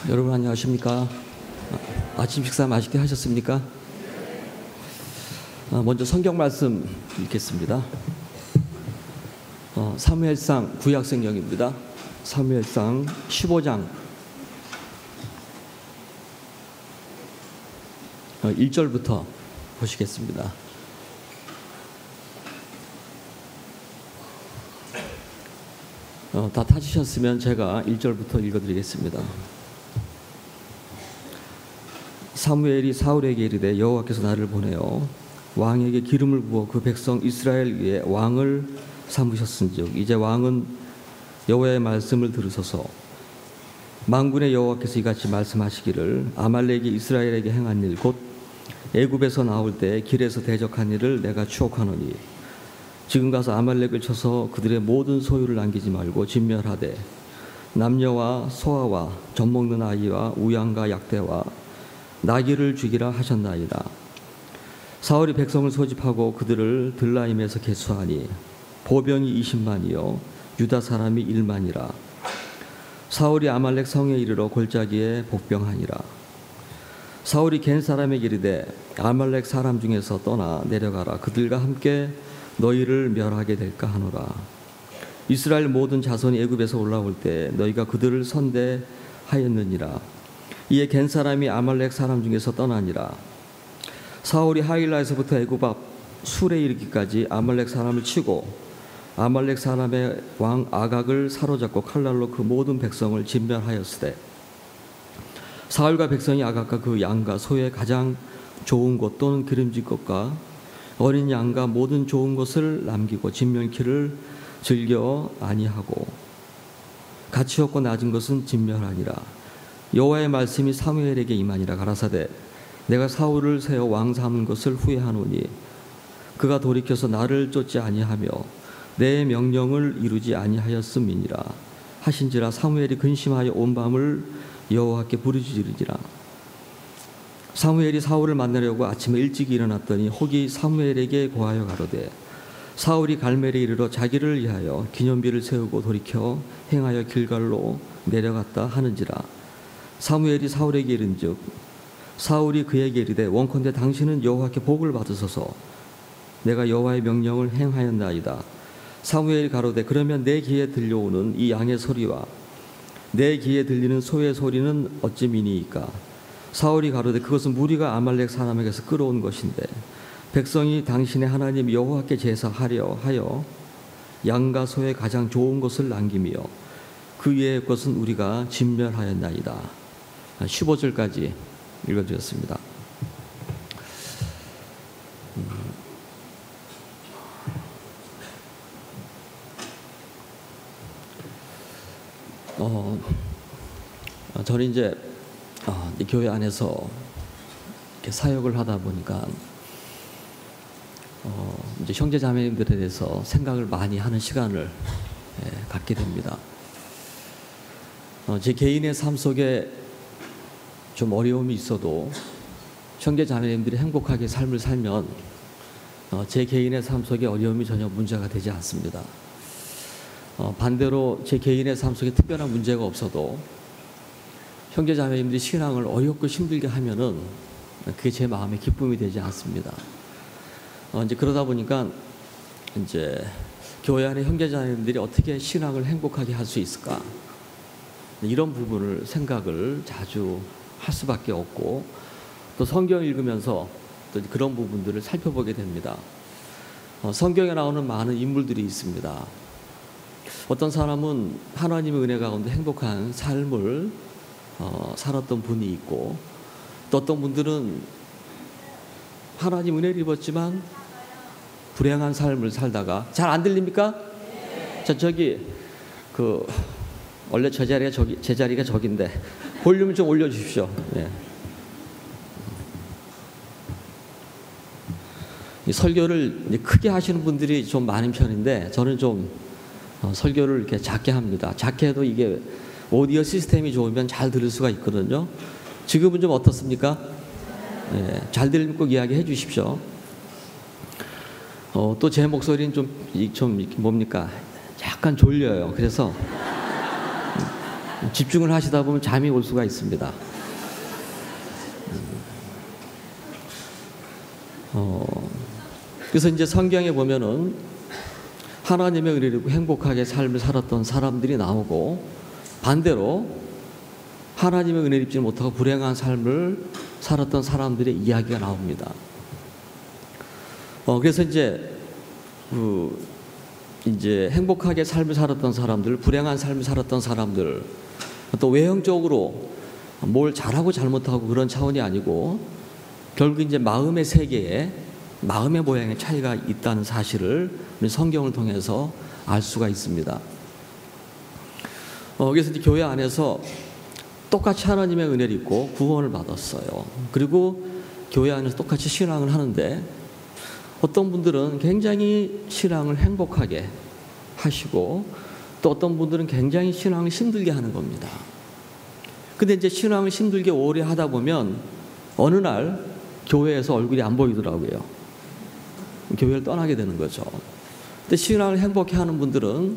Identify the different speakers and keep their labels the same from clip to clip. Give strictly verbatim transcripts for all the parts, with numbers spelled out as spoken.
Speaker 1: 여러분 안녕하십니까? 아침 식사 맛있게 하셨습니까? 먼저 성경 말씀 읽겠습니다. 어, 사무엘상 구약성경입니다. 사무엘상 십오 장 어, 일 절부터 보시겠습니다. 어, 다 타주셨으면 제가 일 절부터 읽어드리겠습니다. 사무엘이 사울에게 이르되 여호와께서 나를 보내어 왕에게 기름을 부어 그 백성 이스라엘 위에 왕을 삼으셨은즉 이제 왕은 여호와의 말씀을 들으소서. 만군의 여호와께서 이같이 말씀하시기를 아말렉이 이스라엘에게 행한 일 곧 애굽에서 나올 때 길에서 대적한 일을 내가 추억하노니 지금 가서 아말렉을 쳐서 그들의 모든 소유를 남기지 말고 진멸하되 남녀와 소아와 젖먹는 아이와 우양과 약대와 나귀를 죽이라 하셨나이다. 사울이 백성을 소집하고 그들을 들라임에서 계수하니 보병이 이십만이요 유다 사람이 일만이라. 사울이 아말렉 성에 이르러 골짜기에 복병하니라. 사울이 겐 사람에게 이르되 아말렉 사람 중에서 떠나 내려가라. 그들과 함께 너희를 멸하게 될까 하노라. 이스라엘 모든 자손이 애굽에서 올라올 때 너희가 그들을 선대하였느니라. 이에 겐 사람이 아말렉 사람 중에서 떠나니라. 사울이 하일라에서부터 애굽 앞 술에 이르기까지 아말렉 사람을 치고 아말렉 사람의 왕 아각을 사로잡고 칼날로 그 모든 백성을 진멸하였으되 사울과 백성이 아각과 그 양과 소의 가장 좋은 것 또는 기름진 것과 어린 양과 모든 좋은 것을 남기고 진멸키를 즐겨 아니하고 가치 없고 낮은 것은 진멸하니라. 여호와의 말씀이 사무엘에게 임하니라. 가라사대 내가 사울을 세워 왕 삼은 것을 후회하노니 그가 돌이켜서 나를 쫓지 아니하며 내 명령을 이루지 아니하였음이니라 하신지라. 사무엘이 근심하여 온 밤을 여호와께 부르짖으리라. 사무엘이 사울을 만나려고 아침에 일찍 일어났더니 혹이 사무엘에게 고하여 가로되 사울이 갈멜에 이르러 자기를 위하여 기념비를 세우고 돌이켜 행하여 길갈로 내려갔다 하는지라. 사무엘이 사울에게 이른즉 사울이 그에게 이르되 원컨대 당신은 여호와께 복을 받으소서. 내가 여호와의 명령을 행하였나이다. 사무엘이 가로되 그러면 내 귀에 들려오는 이 양의 소리와 내 귀에 들리는 소의 소리는 어찌미니이까. 사울이 가로되 그것은 무리가 아말렉 사람에게서 끌어온 것인데 백성이 당신의 하나님 여호와께 제사하려 하여 양과 소의 가장 좋은 것을 남기며 그 외의 것은 우리가 진멸하였나이다. 십오 절까지 읽어드렸습니다. 어, 저는 이제 어, 이 교회 안에서 이렇게 사역을 하다 보니까 어, 이제 형제 자매님들에 대해서 생각을 많이 하는 시간을 예, 갖게 됩니다. 어, 제 개인의 삶 속에 좀 어려움이 있어도 형제 자매님들이 행복하게 삶을 살면 어, 제 개인의 삶 속에 어려움이 전혀 문제가 되지 않습니다. 어, 반대로 제 개인의 삶 속에 특별한 문제가 없어도 형제 자매님들이 신앙을 어렵고 힘들게 하면은 그게 제 마음의 기쁨이 되지 않습니다. 어, 이제 그러다 보니까 이제 교회 안에 형제 자매님들이 어떻게 신앙을 행복하게 할 수 있을까? 이런 부분을 생각을 자주 할 수밖에 없고 또 성경 읽으면서 또 그런 부분들을 살펴보게 됩니다. 어, 성경에 나오는 많은 인물들이 있습니다. 어떤 사람은 하나님의 은혜 가운데 행복한 삶을 어, 살았던 분이 있고 또 어떤 분들은 하나님 은혜를 입었지만 불행한 삶을 살다가 잘 안 들립니까? 네. 저 저기 그 원래 저 자리가 저기 제 자리가 저긴데 볼륨 좀 올려주십시오. 네. 이 설교를 크게 하시는 분들이 좀 많은 편인데 저는 좀 어, 설교를 이렇게 작게 합니다. 작게 해도 이게 오디오 시스템이 좋으면 잘 들을 수가 있거든요. 지금은 좀 어떻습니까? 네, 잘 들리면 꼭 이야기해 주십시오. 어, 또 제 목소리는 좀, 좀 뭡니까? 약간 졸려요. 그래서 집중을 하시다 보면 잠이 올 수가 있습니다. 어, 그래서 이제 성경에 보면은 하나님의 은혜를 입고 행복하게 삶을 살았던 사람들이 나오고, 반대로 하나님의 은혜를 입지 못하고 불행한 삶을 살았던 사람들의 이야기가 나옵니다. 어, 그래서 이제 그 이제 행복하게 삶을 살았던 사람들, 불행한 삶을 살았던 사람들, 또 외형적으로 뭘 잘하고 잘못하고 그런 차원이 아니고 결국 이제 마음의 세계에 마음의 모양의 차이가 있다는 사실을 성경을 통해서 알 수가 있습니다. 어, 그래서 이제 교회 안에서 똑같이 하나님의 은혜를 입고 구원을 받았어요. 그리고 교회 안에서 똑같이 신앙을 하는데 어떤 분들은 굉장히 신앙을 행복하게 하시고 또 어떤 분들은 굉장히 신앙을 힘들게 하는 겁니다. 근데 이제 신앙을 힘들게 오래 하다 보면 어느 날 교회에서 얼굴이 안 보이더라고요. 교회를 떠나게 되는 거죠. 근데 신앙을 행복해 하는 분들은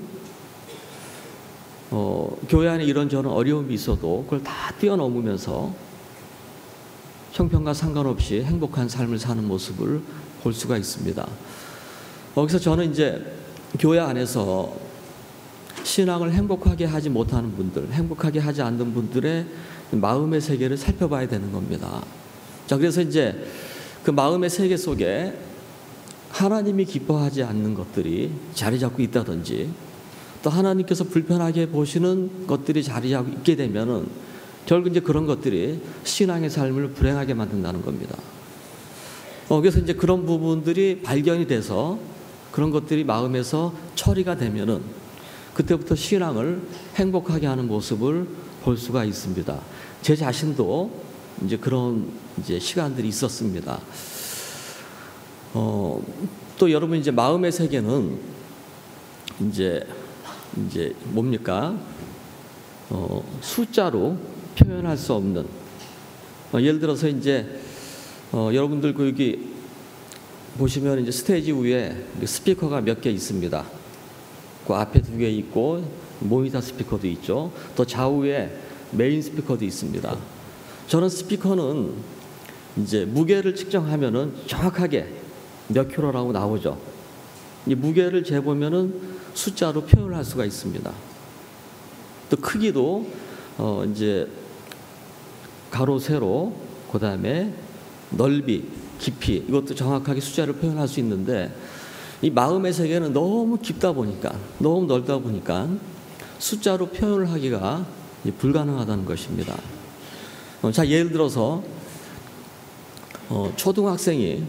Speaker 1: 어, 교회 안에 이런저런 어려움이 있어도 그걸 다 뛰어넘으면서 형편과 상관없이 행복한 삶을 사는 모습을 볼 수가 있습니다. 거기서 저는 이제 교회 안에서 신앙을 행복하게 하지 못하는 분들, 행복하게 하지 않는 분들의 마음의 세계를 살펴봐야 되는 겁니다. 자, 그래서 이제 그 마음의 세계 속에 하나님이 기뻐하지 않는 것들이 자리 잡고 있다든지 또 하나님께서 불편하게 보시는 것들이 자리 잡고 있게 되면은 결국 이제 그런 것들이 신앙의 삶을 불행하게 만든다는 겁니다. 어, 그래서 이제 그런 부분들이 발견이 돼서 그런 것들이 마음에서 처리가 되면은 그때부터 신앙을 행복하게 하는 모습을 볼 수가 있습니다. 제 자신도 이제 그런 이제 시간들이 있었습니다. 어, 또 여러분 이제 마음의 세계는 이제 이제 뭡니까? 어, 숫자로 표현할 수 없는. 어, 예를 들어서 이제 어, 여러분들 그 여기 보시면 이제 스테이지 위에 스피커가 몇 개 있습니다. 그 앞에 두 개 있고 모니터 스피커도 있죠. 또 좌우에 메인 스피커도 있습니다. 저는 스피커는 이제 무게를 측정하면은 정확하게 몇 킬로라고 나오죠. 이 무게를 재보면은 숫자로 표현할 수가 있습니다. 또 크기도 어 이제 가로 세로 그다음에 넓이 깊이 이것도 정확하게 숫자를 표현할 수 있는데 이 마음의 세계는 너무 깊다 보니까 너무 넓다 보니까 숫자로 표현을 하기가 불가능하다는 것입니다. 어, 자 예를 들어서 어, 초등학생이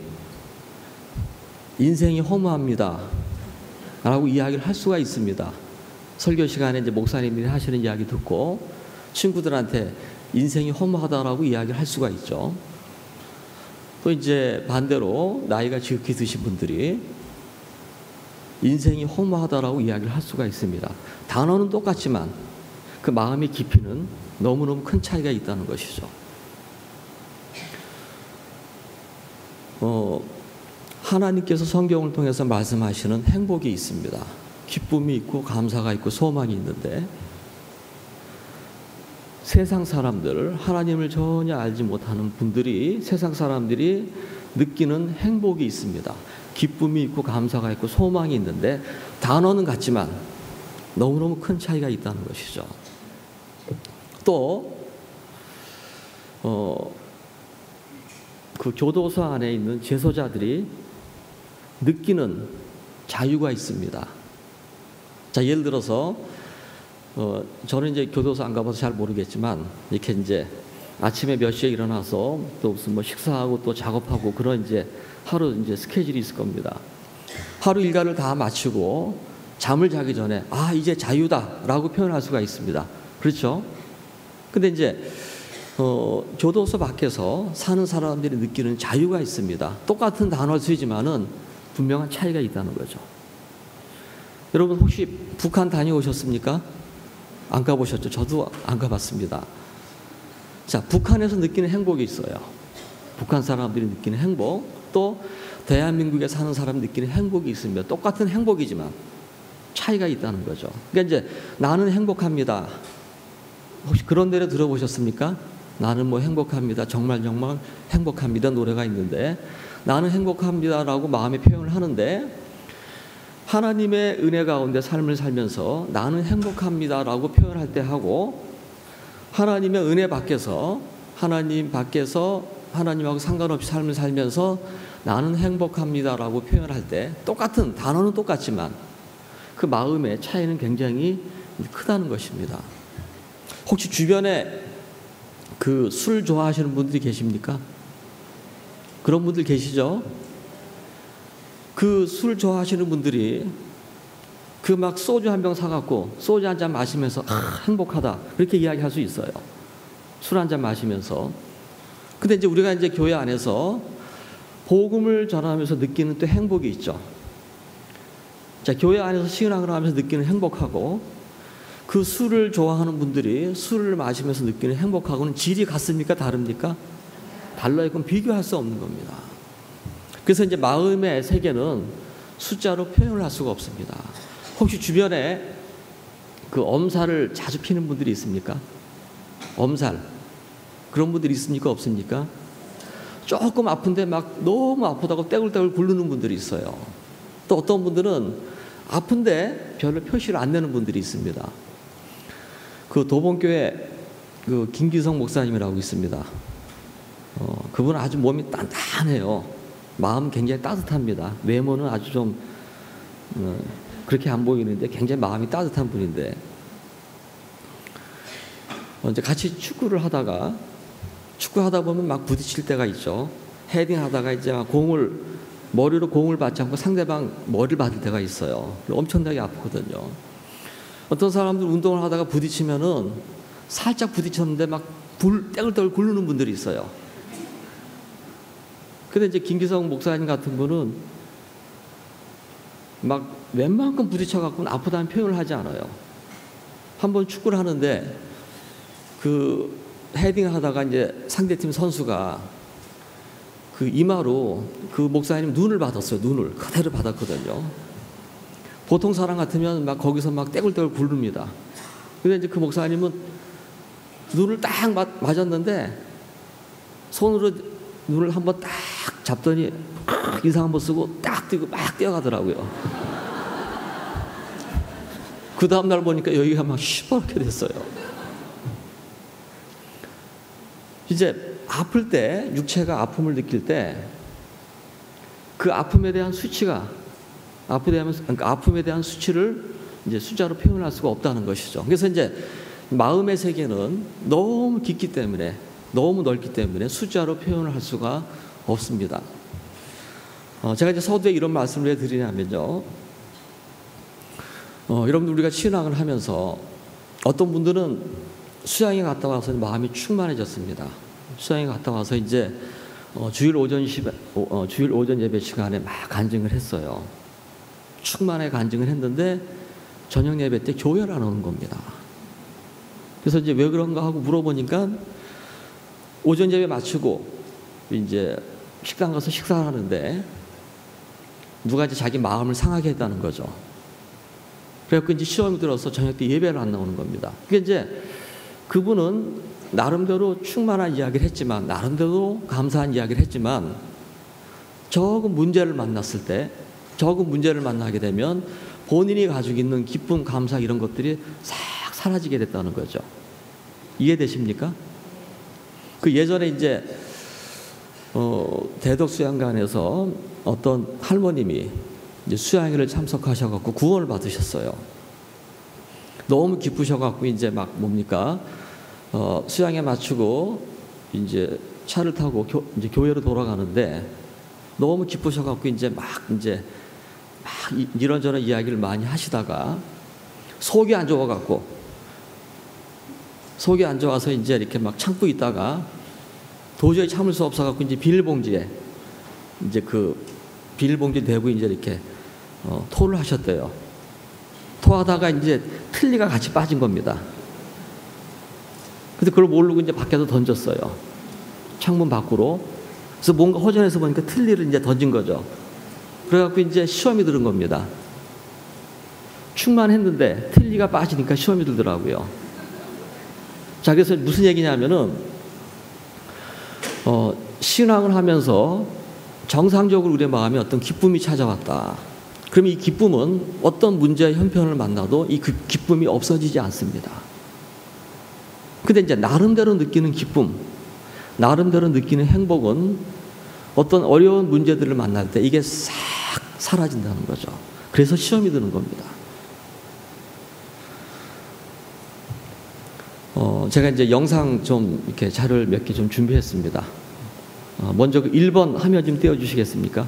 Speaker 1: 인생이 허무합니다 라고 이야기를 할 수가 있습니다. 설교 시간에 이제 목사님들이 하시는 이야기 듣고 친구들한테 인생이 허무하다라고 이야기를 할 수가 있죠. 또 이제 반대로 나이가 지극히 드신 분들이 인생이 허무하다라고 이야기를 할 수가 있습니다. 단어는 똑같지만 그 마음의 깊이는 너무너무 큰 차이가 있다는 것이죠. 어, 하나님께서 성경을 통해서 말씀하시는 행복이 있습니다. 기쁨이 있고 감사가 있고 소망이 있는데 세상 사람들, 하나님을 전혀 알지 못하는 분들이 세상 사람들이 느끼는 행복이 있습니다. 기쁨이 있고 감사가 있고 소망이 있는데 단어는 같지만 너무너무 큰 차이가 있다는 것이죠. 또 어, 그 교도소 안에 있는 재소자들이 느끼는 자유가 있습니다. 자, 예를 들어서 어, 저는 이제 교도소 안 가봐서 잘 모르겠지만 이렇게 이제 아침에 몇 시에 일어나서 또 무슨 뭐 식사하고 또 작업하고 그런 이제 하루 이제 스케줄이 있을 겁니다. 하루 일과를 다 마치고 잠을 자기 전에 아 이제 자유다라고 표현할 수가 있습니다. 그렇죠? 근데 이제 어, 교도소 밖에서 사는 사람들이 느끼는 자유가 있습니다. 똑같은 단어를 쓰지만은 분명한 차이가 있다는 거죠. 여러분 혹시 북한 다녀오셨습니까? 안 가보셨죠? 저도 안 가봤습니다. 자, 북한에서 느끼는 행복이 있어요. 북한 사람들이 느끼는 행복, 또 대한민국에 사는 사람이 느끼는 행복이 있습니다. 똑같은 행복이지만 차이가 있다는 거죠. 그러니까 이제 나는 행복합니다 혹시 그런 노래 들어보셨습니까? 나는 뭐 행복합니다. 정말 정말 행복합니다. 노래가 있는데 나는 행복합니다라고 마음의 표현을 하는데 하나님의 은혜 가운데 삶을 살면서 나는 행복합니다라고 표현할 때 하고 하나님의 은혜 밖에서 하나님 밖에서 하나님하고 상관없이 삶을 살면서 나는 행복합니다라고 표현할 때 똑같은 단어는 똑같지만 그 마음의 차이는 굉장히 크다는 것입니다. 혹시 주변에 그 술 좋아하시는 분들이 계십니까? 그런 분들 계시죠? 그 술 좋아하시는 분들이 그 막 소주 한 병 사갖고 소주 한 잔 마시면서 아, 행복하다 그렇게 이야기할 수 있어요. 술 한 잔 마시면서. 근데 이제 우리가 이제 교회 안에서 복음을 전하면서 느끼는 또 행복이 있죠. 자, 교회 안에서 신앙을 하면서 느끼는 행복하고 그 술을 좋아하는 분들이 술을 마시면서 느끼는 행복하고는 질이 같습니까? 다릅니까? 달라요. 그건 비교할 수 없는 겁니다. 그래서 이제 마음의 세계는 숫자로 표현을 할 수가 없습니다. 혹시 주변에 그 엄살을 자주 피는 분들이 있습니까? 엄살. 그런 분들이 있습니까? 없습니까? 조금 아픈데 막 너무 아프다고 떼굴떼굴 굴르는 분들이 있어요. 또 어떤 분들은 아픈데 별로 표시를 안 내는 분들이 있습니다. 그 도봉교회 그 김기성 목사님이라고 있습니다. 어, 그분은 아주 몸이 단단해요. 마음 굉장히 따뜻합니다. 외모는 아주 좀 어, 그렇게 안 보이는데 굉장히 마음이 따뜻한 분인데 어, 이제 같이 축구를 하다가 축구하다 보면 막 부딪힐 때가 있죠. 헤딩하다가 이제 막 공을 머리로 공을 받지 않고 상대방 머리를 받을 때가 있어요. 엄청나게 아프거든요. 어떤 사람들 운동을 하다가 부딪히면은 살짝 부딪혔는데 막 굴, 떼굴떼굴 굴르는 분들이 있어요. 근데 이제 김기성 목사님 같은 분은 막 웬만큼 부딪혀갖고는 아프다는 표현을 하지 않아요. 한번 축구를 하는데 그 헤딩 하다가 이제 상대팀 선수가 그 이마로 그 목사님 눈을 받았어요. 눈을 그대로 받았거든요. 보통 사람 같으면 막 거기서 막 떼굴떼굴 굴릅니다. 근데 이제 그 목사님은 눈을 딱 맞, 맞았는데 손으로 눈을 한번 딱 잡더니 인상 한번 쓰고 딱 뛰고 막 뛰어가더라고요. 그 다음날 보니까 여기가 막 시퍼렇게 됐어요. 이제 아플 때 육체가 아픔을 느낄 때 그 아픔에 대한 수치가 아픔에 대한, 그러니까 아픔에 대한 수치를 이제 숫자로 표현할 수가 없다는 것이죠. 그래서 이제 마음의 세계는 너무 깊기 때문에 너무 넓기 때문에 숫자로 표현을 할 수가 없습니다. 어, 제가 이제 서두에 이런 말씀을 왜 드리냐면요. 어, 여러분들 우리가 신앙을 하면서 어떤 분들은 수양에 갔다 와서 마음이 충만해졌습니다. 수양에 갔다 와서 이제 어, 주일 오전 시, 어, 주일 오전 예배 시간에 막 간증을 했어요. 충만하게 간증을 했는데 저녁 예배 때 교회를 안 오는 겁니다. 그래서 이제 왜 그런가 하고 물어보니까 오전 예배 마치고 이제 식당 가서 식사를 하는데 누가 이제 자기 마음을 상하게 했다는 거죠. 그래서 이제 시험이 들어서 저녁 때 예배를 안 나오는 겁니다. 그게 이제 그분은 나름대로 충만한 이야기를 했지만 나름대로 감사한 이야기를 했지만 적은 문제를 만났을 때 적은 문제를 만나게 되면 본인이 가지고 있는 기쁨, 감사 이런 것들이 싹 사라지게 됐다는 거죠. 이해되십니까? 그 예전에 이제 어, 대덕수양관에서 어떤 할머님이 이제 수양회를 참석하셔갖고 구원을 받으셨어요. 너무 기쁘셔갖고 이제 막 뭡니까? 어, 수양회 마치고 이제 차를 타고 교, 이제 교회로 돌아가는데 너무 기쁘셔갖고 이제 막 이제 막 이, 이런저런 이야기를 많이 하시다가 속이 안 좋아갖고 속이 안 좋아서 이제 이렇게 막 참고 있다가 도저히 참을 수 없어갖고 이제 비닐봉지에 이제 그 비닐봉지 대고 이제 이렇게 어, 토를 하셨대요. 토하다가 이제 틀니가 같이 빠진 겁니다. 근데 그걸 모르고 이제 밖에서 던졌어요. 창문 밖으로. 그래서 뭔가 허전해서 보니까 틀니를 이제 던진 거죠. 그래갖고 이제 시험이 들은 겁니다. 충만했는데 틀니가 빠지니까 시험이 들더라고요. 자, 그래서 무슨 얘기냐면은 어, 신앙을 하면서 정상적으로 우리의 마음에 어떤 기쁨이 찾아왔다. 그러면 이 기쁨은 어떤 문제의 형편을 만나도 이 기쁨이 없어지지 않습니다. 근데 이제 나름대로 느끼는 기쁨, 나름대로 느끼는 행복은 어떤 어려운 문제들을 만날 때 이게 싹 사라진다는 거죠. 그래서 시험이 드는 겁니다. 어, 제가 이제 영상 좀 이렇게 자료를 몇 개 좀 준비했습니다. 어, 먼저 그 일 번 화면 좀 띄워주시겠습니까?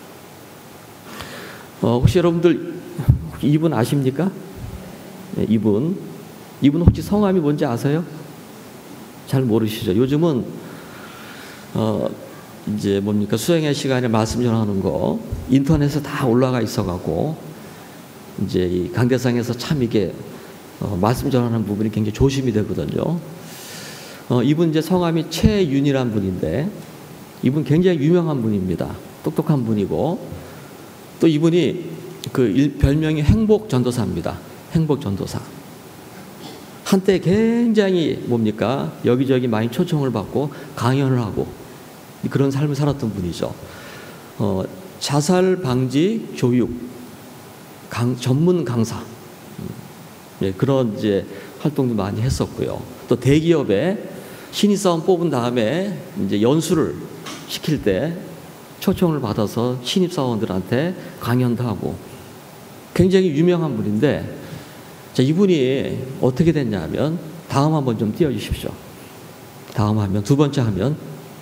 Speaker 1: 어, 혹시 여러분들 이분 아십니까? 네, 이분. 이분 혹시 성함이 뭔지 아세요? 잘 모르시죠? 요즘은, 어, 이제 뭡니까? 수행의 시간에 말씀 전하는 거 인터넷에 다 올라가 있어가고, 이제 이 강대상에서 참 이게 어, 말씀 전하는 부분이 굉장히 조심이 되거든요. 어, 이분 이제 성함이 최윤이라는 분인데, 이분 굉장히 유명한 분입니다. 똑똑한 분이고, 또 이분이 그 일, 별명이 행복 전도사입니다. 행복 전도사. 한때 굉장히 뭡니까? 여기저기 많이 초청을 받고 강연을 하고 그런 삶을 살았던 분이죠. 어, 자살 방지 교육 강, 전문 강사. 예, 그런 이제 활동도 많이 했었고요. 또 대기업에 신입사원 뽑은 다음에 이제 연수를 시킬 때 초청을 받아서 신입사원들한테 강연도 하고 굉장히 유명한 분인데, 자, 이분이 어떻게 됐냐면, 다음 한번 좀 띄워주십시오. 다음 화면, 두 번째 화면.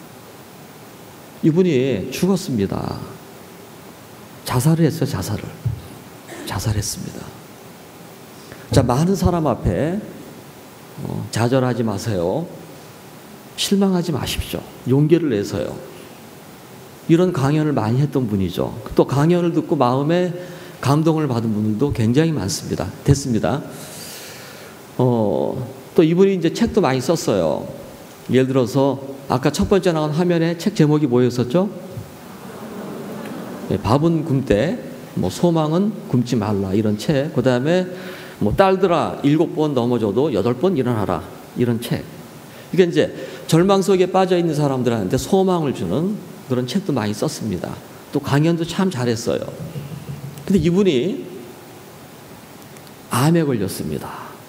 Speaker 1: 이분이 죽었습니다. 자살을 했어요, 자살을. 자살했습니다. 자, 많은 사람 앞에 어, 좌절하지 마세요. 실망하지 마십시오. 용기를 내서요. 이런 강연을 많이 했던 분이죠. 또 강연을 듣고 마음에 감동을 받은 분들도 굉장히 많습니다. 됐습니다. 어, 또 이분이 이제 책도 많이 썼어요. 예를 들어서 아까 첫 번째 나온 화면에 책 제목이 뭐였었죠? 네, 밥은 굶되 뭐 소망은 굶지 말라, 이런 책. 그 다음에 뭐 딸들아 일곱 번 넘어져도 여덟 번 일어나라, 이런 책. 이게 이제 절망 속에 빠져 있는 사람들한테 소망을 주는 그런 책도 많이 썼습니다. 또 강연도 참 잘했어요. 근데 이분이 암에 걸렸습니다.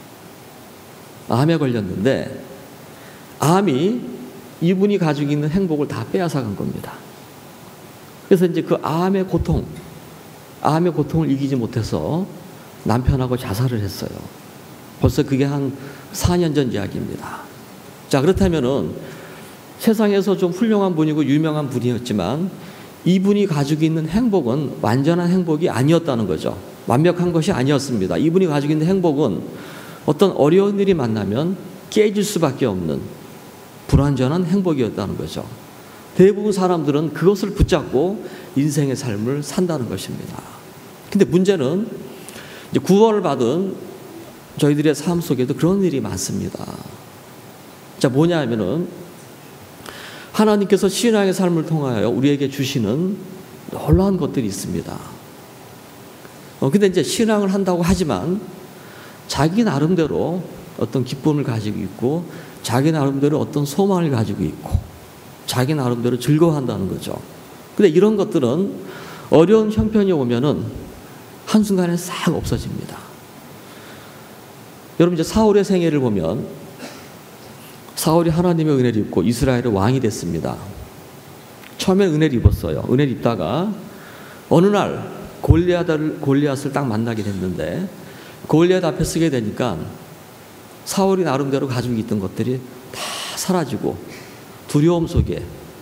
Speaker 1: 암에 걸렸는데 암이 이분이 가지고 있는 행복을 다 빼앗아간 겁니다. 그래서 이제 그 암의 고통, 암의 고통을 이기지 못해서 남편하고 자살을 했어요. 벌써 그게 한 사 년 전 이야기입니다. 자, 그렇다면은 세상에서 좀 훌륭한 분이고 유명한 분이었지만 이분이 가지고 있는 행복은 완전한 행복이 아니었다는 거죠. 완벽한 것이 아니었습니다. 이분이 가지고 있는 행복은 어떤 어려운 일이 만나면 깨질 수밖에 없는 불완전한 행복이었다는 거죠. 대부분 사람들은 그것을 붙잡고 인생의 삶을 산다는 것입니다. 근데 문제는 이제 구원을 받은 저희들의 삶 속에도 그런 일이 많습니다. 자, 뭐냐 하면은 하나님께서 신앙의 삶을 통하여 우리에게 주시는 놀라운 것들이 있습니다. 어, 근데 이제 신앙을 한다고 하지만 자기 나름대로 어떤 기쁨을 가지고 있고, 자기 나름대로 어떤 소망을 가지고 있고, 자기 나름대로 즐거워한다는 거죠. 근데 이런 것들은 어려운 형편이 오면은 한순간에 싹 없어집니다. 여러분, 이제 사울의 생애를 보면 사울이 하나님의 은혜를 입고 이스라엘의 왕이 됐습니다. 처음엔 은혜를 입었어요. 은혜를 입다가 어느 날 골리앗을, 골리앗을 딱 만나게 됐는데, 골리앗 앞에 서게 되니까 사울이 나름대로 가지고 있던 것들이 다 사라지고 두려움 속에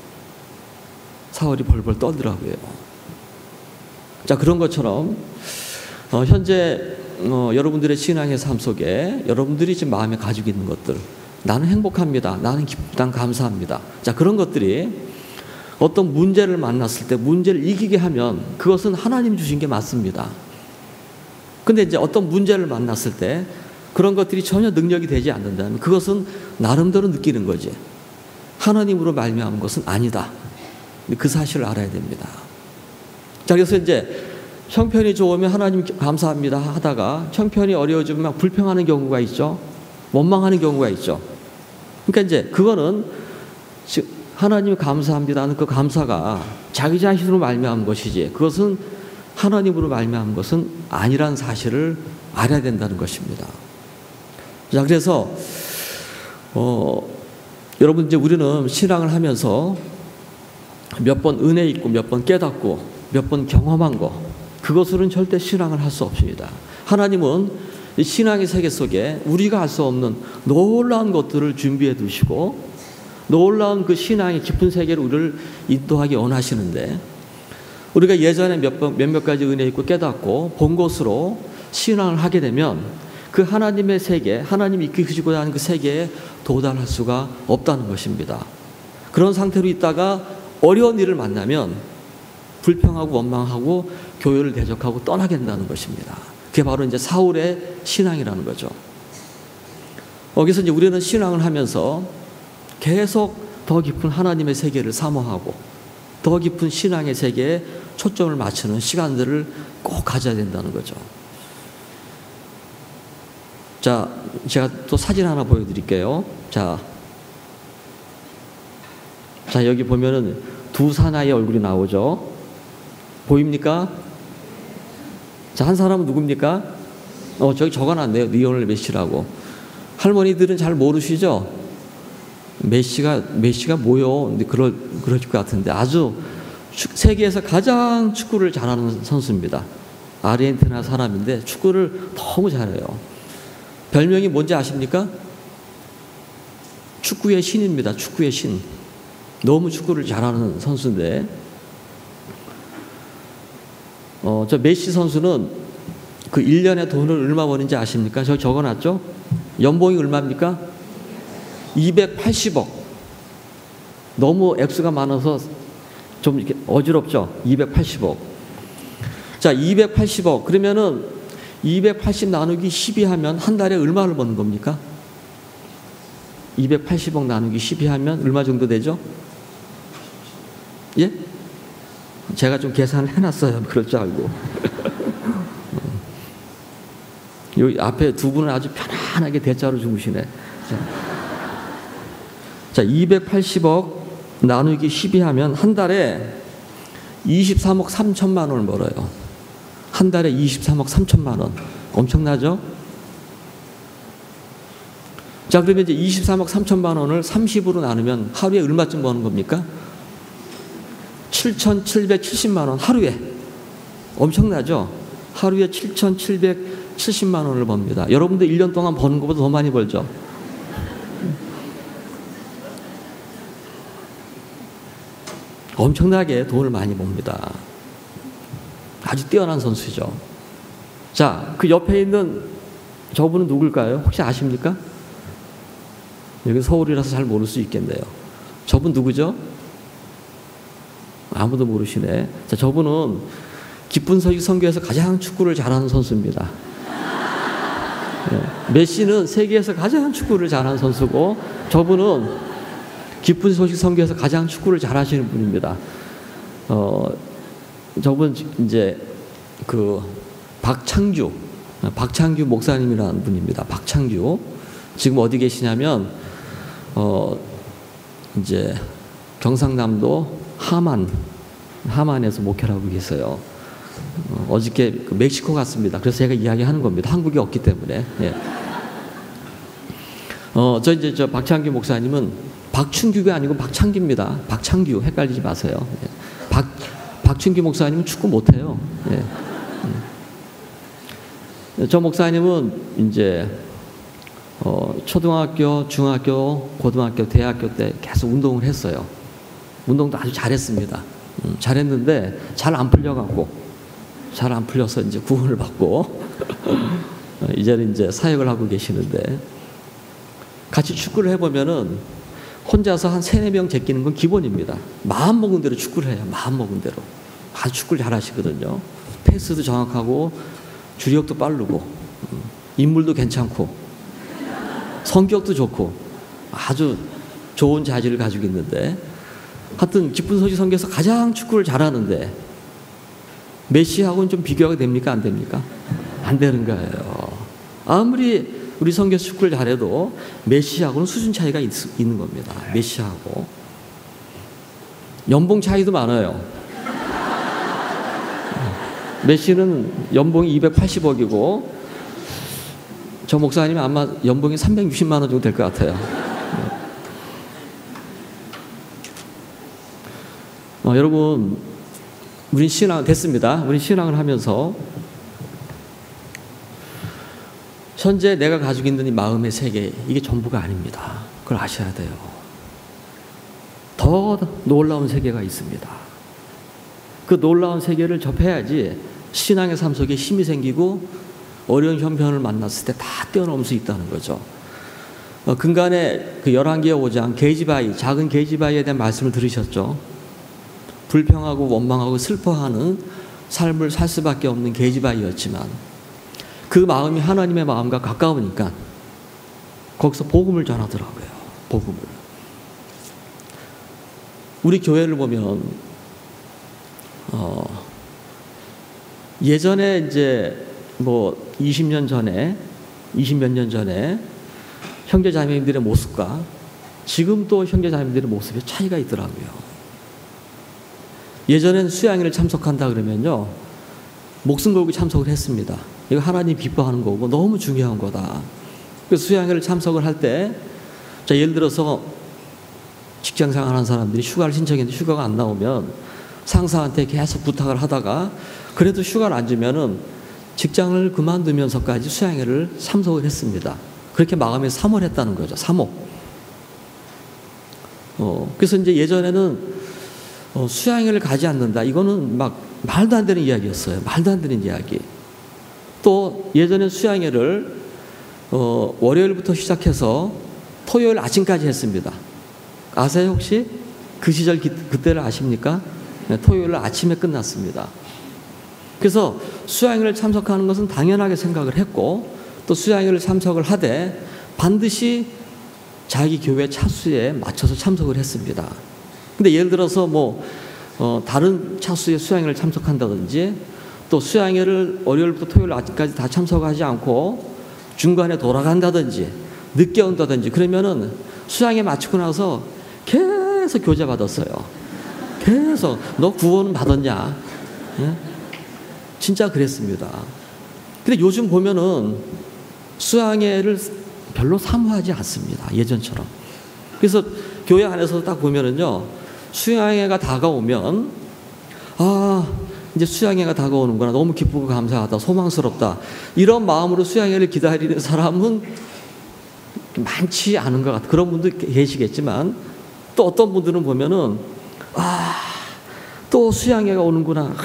Speaker 1: 사울이 벌벌 떨더라고요. 자, 그런 것처럼 어, 현재 어, 여러분들의 신앙의 삶 속에 여러분들이 지금 마음에 가지고 있는 것들, 나는 행복합니다, 나는 기쁘다, 감사합니다. 자, 그런 것들이 어떤 문제를 만났을 때 문제를 이기게 하면 그것은 하나님 주신 게 맞습니다. 근데 이제 어떤 문제를 만났을 때 그런 것들이 전혀 능력이 되지 않는다면 그것은 나름대로 느끼는 거지, 하나님으로 말미암은 것은 아니다. 그 사실을 알아야 됩니다. 자, 그래서 이제 형편이 좋으면 하나님 감사합니다 하다가 형편이 어려워지면 막 불평하는 경우가 있죠. 원망하는 경우가 있죠. 그러니까 이제 그거는 하나님 감사합니다는 그 감사가 자기 자신으로 말미암은 것이지 그것은 하나님으로 말미암은 것은 아니란 사실을 알아야 된다는 것입니다. 자, 그래서 어, 여러분 이제 우리는 신앙을 하면서 몇 번 은혜 있고 몇 번 깨닫고 몇 번 경험한 거 그것으로는 절대 신앙을 할 수 없습니다. 하나님은 이 신앙의 세계 속에 우리가 알 수 없는 놀라운 것들을 준비해 두시고 놀라운 그 신앙의 깊은 세계를 우리를 인도하기 원하시는데 우리가 예전에 몇 번, 몇몇 가지 은혜 있고 깨닫고 본 것으로 신앙을 하게 되면 그 하나님의 세계, 하나님이 이끄시고자 하는 그 세계에 도달할 수가 없다는 것입니다. 그런 상태로 있다가 어려운 일을 만나면 불평하고 원망하고 교회를 대적하고 떠나게 된다는 것입니다. 그게 바로 이제 사울의 신앙이라는 거죠. 여기서 이제 우리는 신앙을 하면서 계속 더 깊은 하나님의 세계를 사모하고 더 깊은 신앙의 세계에 초점을 맞추는 시간들을 꼭 가져야 된다는 거죠. 자, 제가 또 사진 하나 보여드릴게요. 자, 자 여기 보면은 두 사나이의 얼굴이 나오죠. 보입니까? 자, 한 사람은 누굽니까? 어, 저기 적어놨네요. 리오넬 메시라고. 할머니들은 잘 모르시죠? 메시가, 메시가 뭐요? 근데 그럴, 그럴 것 같은데 아주 세계에서 가장 축구를 잘하는 선수입니다. 아르헨티나 사람인데 축구를 너무 잘해요. 별명이 뭔지 아십니까? 축구의 신입니다. 축구의 신. 너무 축구를 잘하는 선수인데 어, 저 메시 선수는 그 일 년에 돈을 얼마 버는지 아십니까? 저 적어놨죠? 연봉이 얼마입니까? 이백팔십억. 너무 액수가 많아서 좀 이렇게 어지럽죠? 이백팔십억. 자, 이백팔십억. 그러면은 이백팔십 나누기 십이 하면 한 달에 얼마를 버는 겁니까? 이백팔십억 나누기 십이 하면 얼마 정도 되죠? 예? 제가 좀 계산을 해놨어요. 그럴 줄 알고. 여기 앞에 두 분은 아주 편안하게 대자로 주무시네. 자, 자 이백팔십억 나누기 십이 하면 한 달에 이십삼억 삼천만 원을 벌어요. 한 달에 이십삼억 삼천만 원. 엄청나죠? 자, 그러면 이제 이십삼억 삼천만 원을 삼십으로 나누면 하루에 얼마쯤 버는 겁니까? 칠천칠백칠십만 원 하루에. 엄청나죠? 하루에 칠천칠백칠십만 원을 법니다. 여러분들 일 년 동안 버는 것보다 더 많이 벌죠? 엄청나게 돈을 많이 법니다. 아주 뛰어난 선수죠. 자, 그 옆에 있는 저분은 누굴까요? 혹시 아십니까? 여기 서울이라서 잘 모를 수 있겠네요. 저분 누구죠? 아무도 모르시네. 자, 저분은 기쁜 소식 선교에서 가장 축구를 잘하는 선수입니다. 네. 메시는 세계에서 가장 축구를 잘하는 선수고 저분은 기쁜 소식 선교에서 가장 축구를 잘하시는 분입니다. 어, 저분 이제 그 박창규, 박창규 목사님이라는 분입니다. 박창규. 지금 어디 계시냐면 어 이제 경상남도 하만, 하만에서 목회를 하고 계세요. 어, 어저께 그 멕시코 갔습니다. 그래서 제가 이야기하는 겁니다. 한국이 없기 때문에. 예. 어, 저 이제 저 박창규 목사님은 박춘규가 아니고 박창규입니다. 박창규 헷갈리지 마세요. 예. 박 박춘규 목사님은 축구 못해요. 예. 음. 저 목사님은 이제 어, 초등학교, 중학교, 고등학교, 대학교 때 계속 운동을 했어요. 운동도 아주 잘했습니다. 음, 잘했는데 잘 안 풀려갖고 잘 안 풀려서 이제 구원을 받고 이제는 이제 사역을 하고 계시는데 같이 축구를 해보면은 혼자서 한 세네 명 제끼는 건 기본입니다. 마음 먹은 대로 축구를 해요. 마음 먹은 대로. 아주 축구를 잘 하시거든요. 패스도 정확하고 주력도 빠르고 인물도 괜찮고 성격도 좋고 아주 좋은 자질을 가지고 있는데 하여튼 기쁜 소식 선교에서 가장 축구를 잘하는데 메시하고는 좀 비교가 됩니까? 안 됩니까? 안 되는 거예요. 아무리 우리 선교 축구를 잘해도 메시하고는 수준 차이가 있, 있는 겁니다. 메시하고 연봉 차이도 많아요. 메시는 연봉이 이백팔십억이고 저 목사님은 아마 연봉이 삼백육십만 원 정도 될 것 같아요. 어, 여러분, 우리 신앙 됐습니다. 우리 신앙을 하면서 현재 내가 가지고 있는 이 마음의 세계, 이게 전부가 아닙니다. 그걸 아셔야 돼요. 더 놀라운 세계가 있습니다. 그 놀라운 세계를 접해야지 신앙의 삶 속에 힘이 생기고 어려운 형편을 만났을 때 다 뛰어넘을 수 있다는 거죠. 어, 근간에 그 열왕기하 오 장 게이지바위, 작은 게이지바위에 대한 말씀을 들으셨죠. 불평하고 원망하고 슬퍼하는 삶을 살 수밖에 없는 게이지바위였지만 그 마음이 하나님의 마음과 가까우니까 거기서 복음을 전하더라고요. 복음을. 우리 교회를 보면 어, 예전에 이제 뭐 이십 년 전에 이십몇 년 전에 형제자매님들의 모습과 지금 또 형제자매님들의 모습에 차이가 있더라고요. 예전엔 수양회를 참석한다 그러면요 목숨 걸고 참석을 했습니다. 이거 하나님 기뻐하는 거고 너무 중요한 거다. 그래서 수양회를 참석을 할 때 자 예를 들어서 직장생활 하는 사람들이 휴가를 신청했는데 휴가가 안 나오면 상사한테 계속 부탁을 하다가 그래도 휴가를 안 주면은 직장을 그만두면서까지 수양회를 참석을 했습니다. 그렇게 마음에 사모했다는 거죠. 사모. 어, 그래서 이제 예전에는 어, 수양회를 가지 않는다. 이거는 막 말도 안 되는 이야기였어요. 말도 안 되는 이야기. 또 예전에 수양회를 어, 월요일부터 시작해서 토요일 아침까지 했습니다. 아세요 혹시? 그 시절 기, 그때를 아십니까? 네, 토요일 아침에 끝났습니다. 그래서 수양회를 참석하는 것은 당연하게 생각을 했고 또 수양회를 참석을 하되 반드시 자기 교회 차수에 맞춰서 참석을 했습니다. 근데 예를 들어서 뭐 어, 다른 차수에 수양회를 참석한다든지 또 수양회를 월요일부터 토요일 아침까지 다 참석하지 않고 중간에 돌아간다든지 늦게 온다든지 그러면은 수양회 마치고 나서 계속 교제 받았어요. 계속 너 구원 받았냐? 네? 진짜 그랬습니다. 근데 요즘 보면은 수양회를 별로 사모하지 않습니다. 예전처럼. 그래서 교회 안에서 딱 보면은요, 수양회가 다가오면, 아, 이제 수양회가 다가오는구나. 너무 기쁘고 감사하다. 소망스럽다. 이런 마음으로 수양회를 기다리는 사람은 많지 않은 것 같아요. 그런 분도 계시겠지만, 또 어떤 분들은 보면은, 아, 또 수양회가 오는구나.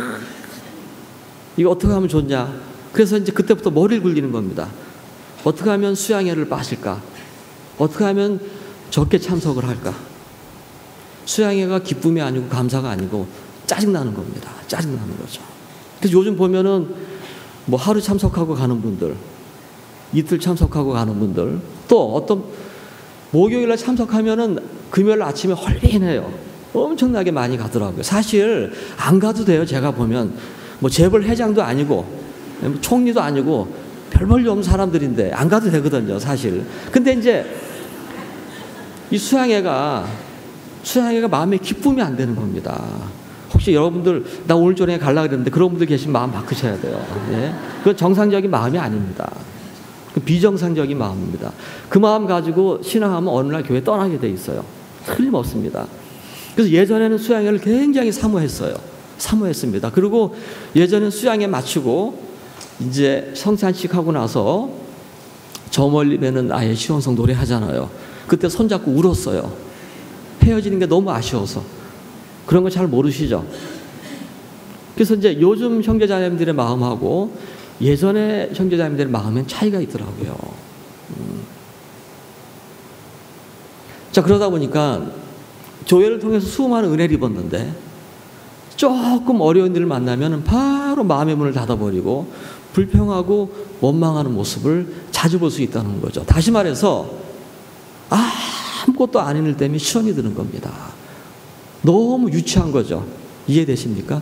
Speaker 1: 이거 어떻게 하면 좋냐. 그래서 이제 그때부터 머리를 굴리는 겁니다. 어떻게 하면 수양회를 빠질까? 어떻게 하면 적게 참석을 할까? 수양회가 기쁨이 아니고 감사가 아니고 짜증나는 겁니다. 짜증나는 거죠. 그래서 요즘 보면은 뭐 하루 참석하고 가는 분들, 이틀 참석하고 가는 분들, 또 어떤 목요일날 참석하면은 금요일 아침에 헐린해요. 엄청나게 많이 가더라고요. 사실 안 가도 돼요. 제가 보면 뭐 재벌 회장도 아니고 총리도 아니고 별 볼일 없는 사람들인데 안 가도 되거든요. 사실. 근데 이제 이 수양회가 수양회가 마음에 기쁨이 안 되는 겁니다. 혹시 여러분들 나 오늘 저녁에 가려고 그랬는데 그런 분들 계시면 마음 바꾸셔야 돼요. 예? 그건 정상적인 마음이 아닙니다. 비정상적인 마음입니다. 그 마음 가지고 신앙하면 어느 날 교회 떠나게 돼 있어요. 틀림없습니다. 그래서 예전에는 수양회를 굉장히 사모했어요. 사모했습니다. 그리고 예전에는 수양회 마치고 이제 성찬식 하고 나서 저 멀리 배는 나의 시원성 노래 하잖아요. 그때 손잡고 울었어요. 헤어지는 게 너무 아쉬워서. 그런 거 잘 모르시죠? 그래서 이제 요즘 형제자매들의 마음하고 예전에 형제자매들의 마음엔 차이가 있더라고요. 음. 자, 그러다 보니까 교회를 통해서 수많은 은혜를 입었는데 조금 어려운 일을 만나면 바로 마음의 문을 닫아버리고 불평하고 원망하는 모습을 자주 볼 수 있다는 거죠. 다시 말해서 아무것도 아닌 일 때문에 시험이 드는 겁니다. 너무 유치한 거죠. 이해되십니까?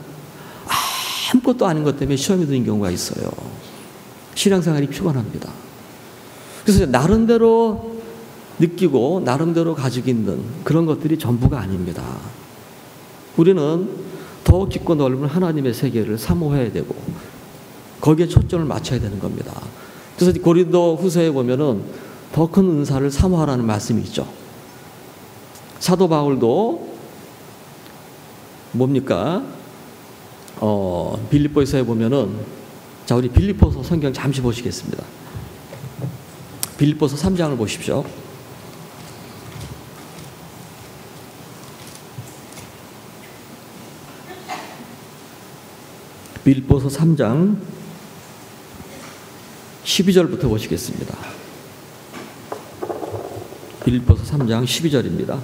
Speaker 1: 아무것도 아닌 것 때문에 시험이 드는 경우가 있어요. 신앙생활이 피곤합니다. 그래서 나름대로 느끼고 나름대로 가지고 있는 그런 것들이 전부가 아닙니다. 우리는 더 깊고 넓은 하나님의 세계를 사모해야 되고 거기에 초점을 맞춰야 되는 겁니다. 그래서 고린도 후서에 보면은 더 큰 은사를 사모하라는 말씀이 있죠. 사도 바울도 뭡니까? 어, 빌립보서에 보면은, 자, 우리 빌립보서 성경 잠시 보시겠습니다. 빌립보서 삼 장을 보십시오. 빌립보서 삼 장 십이 절부터 보시겠습니다. 빌립보서 삼 장 십이 절입니다.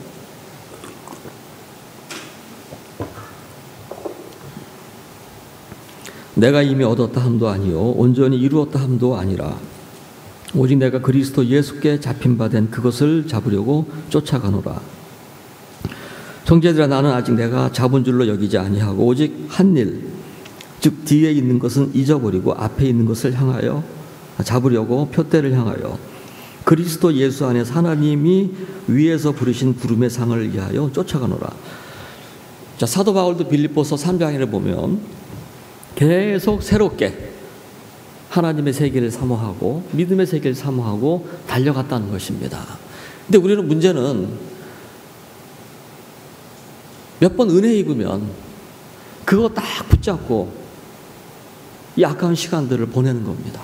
Speaker 1: 내가 이미 얻었다 함도 아니요 온전히 이루었다 함도 아니라 오직 내가 그리스도 예수께 잡힌 바 된 그것을 잡으려고 쫓아가노라. 형제들아, 나는 아직 내가 잡은 줄로 여기지 아니하고 오직 한 일, 즉 뒤에 있는 것은 잊어버리고 앞에 있는 것을 향하여 잡으려고 표대를 향하여 그리스도 예수 안에서 하나님이 위에서 부르신 부름의 상을 위하여 쫓아가노라. 자, 사도 바울도 빌립보서 삼 장을 보면 계속 새롭게 하나님의 세계를 사모하고 믿음의 세계를 사모하고 달려갔다는 것입니다. 근데 우리는 문제는 몇 번 은혜 입으면 그거 딱 붙잡고 이 아까운 시간들을 보내는 겁니다.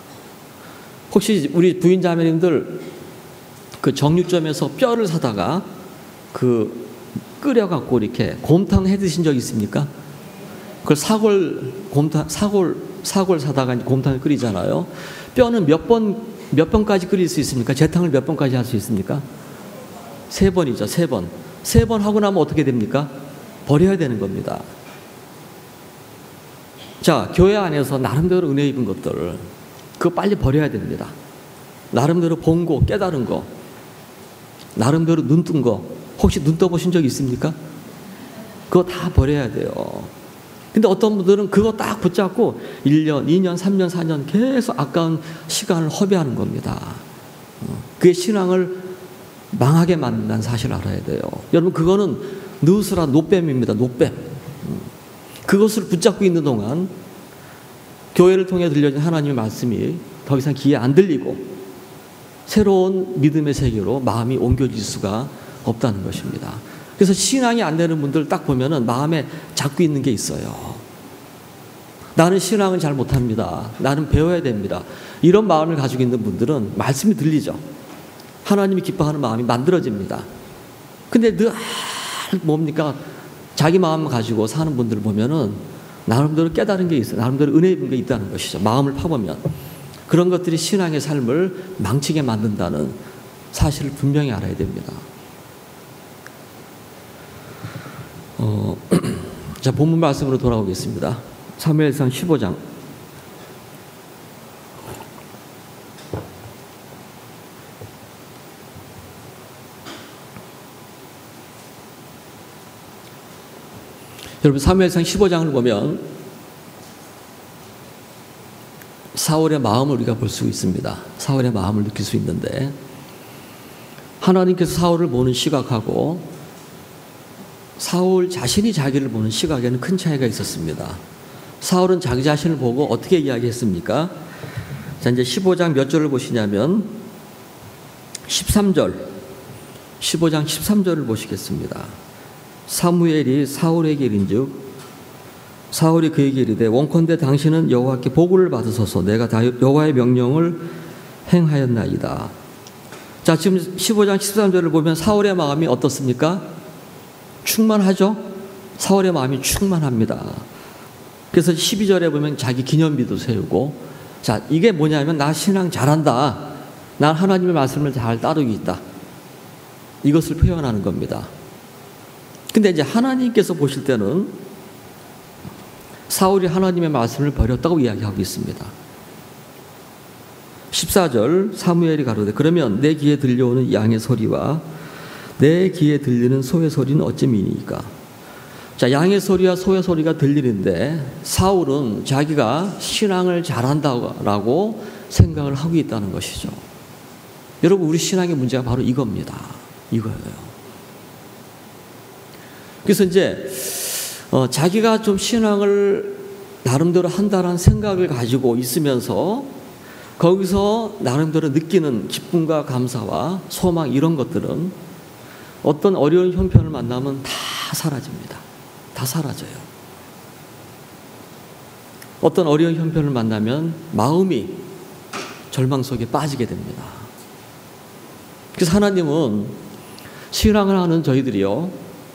Speaker 1: 혹시 우리 부인 자매님들 그 정육점에서 뼈를 사다가 그 끓여갖고 이렇게 곰탕 해 드신 적 있습니까? 그걸 사골 곰탕 사골 사골 사다가 곰탕을 끓이잖아요. 뼈는 몇 번 몇 번까지 끓일 수 있습니까? 재탕을 몇 번까지 할 수 있습니까? 세 번이죠. 세 번. 세 번 하고 나면 어떻게 됩니까? 버려야 되는 겁니다. 자, 교회 안에서 나름대로 은혜 입은 것들을 그거 빨리 버려야 됩니다. 나름대로 본 거, 깨달은 거, 나름대로 눈 뜬 거, 혹시 눈 떠보신 적 있습니까? 그거 다 버려야 돼요. 근데 어떤 분들은 그거 딱 붙잡고 일 년, 이 년, 삼 년, 사 년 계속 아까운 시간을 허비하는 겁니다. 그게 신앙을 망하게 만든다는 사실을 알아야 돼요. 여러분, 그거는 느스라 노뱀입니다. 노뱀. 그것을 붙잡고 있는 동안 교회를 통해 들려진 하나님의 말씀이 더 이상 귀에 안 들리고 새로운 믿음의 세계로 마음이 옮겨질 수가 없다는 것입니다. 그래서 신앙이 안 되는 분들 딱 보면은 마음에 잡고 있는 게 있어요. 나는 신앙은 잘 못합니다. 나는 배워야 됩니다. 이런 마음을 가지고 있는 분들은 말씀이 들리죠. 하나님이 기뻐하는 마음이 만들어집니다. 근데 늘 뭡니까? 자기 마음 가지고 사는 분들을 보면은 나름대로 깨달은 게 있어요. 나름대로 은혜 입은 게 있다는 것이죠. 마음을 파보면. 그런 것들이 신앙의 삶을 망치게 만든다는 사실을 분명히 알아야 됩니다. 어, 자, 본문 말씀으로 돌아오겠습니다. 사무엘상 십오 장. 여러분, 사무엘상 십오 장을 보면 사울의 마음을 우리가 볼 수 있습니다. 사울의 마음을 느낄 수 있는데 하나님께서 사울을 보는 시각하고 사울 자신이 자기를 보는 시각에는 큰 차이가 있었습니다. 사울은 자기 자신을 보고 어떻게 이야기했습니까? 자, 이제 십오 장 몇 절을 보시냐면 십삼 절, 십오 장 십삼 절을 보시겠습니다. 사무엘이 사울에게 이른즉 사울이 그에게 이르되 원컨대 당신은 여호와께 보고를 받으소서. 내가 다 여호와의 명령을 행하였나이다. 자, 지금 십오 장 십삼 절을 보면 사울의 마음이 어떻습니까? 충만하죠? 사울의 마음이 충만합니다. 그래서 십이 절에 보면 자기 기념비도 세우고, 자, 이게 뭐냐면 나 신앙 잘한다. 난 하나님의 말씀을 잘 따르고 있다. 이것을 표현하는 겁니다. 근데 이제 하나님께서 보실 때는 사울이 하나님의 말씀을 버렸다고 이야기하고 있습니다. 십사 절 사무엘이 가로되 그러면 내 귀에 들려오는 양의 소리와 내 귀에 들리는 소의 소리는 어찌미니까? 자, 양의 소리와 소의 소리가 들리는데 사울은 자기가 신앙을 잘한다고 생각을 하고 있다는 것이죠. 여러분, 우리 신앙의 문제가 바로 이겁니다. 이거예요. 그래서 이제 어, 자기가 좀 신앙을 나름대로 한다는 생각을 가지고 있으면서 거기서 나름대로 느끼는 기쁨과 감사와 소망, 이런 것들은 어떤 어려운 형편을 만나면 다 사라집니다. 다 사라져요. 어떤 어려운 형편을 만나면 마음이 절망 속에 빠지게 됩니다. 그래서 하나님은 신앙을 하는 저희들이요,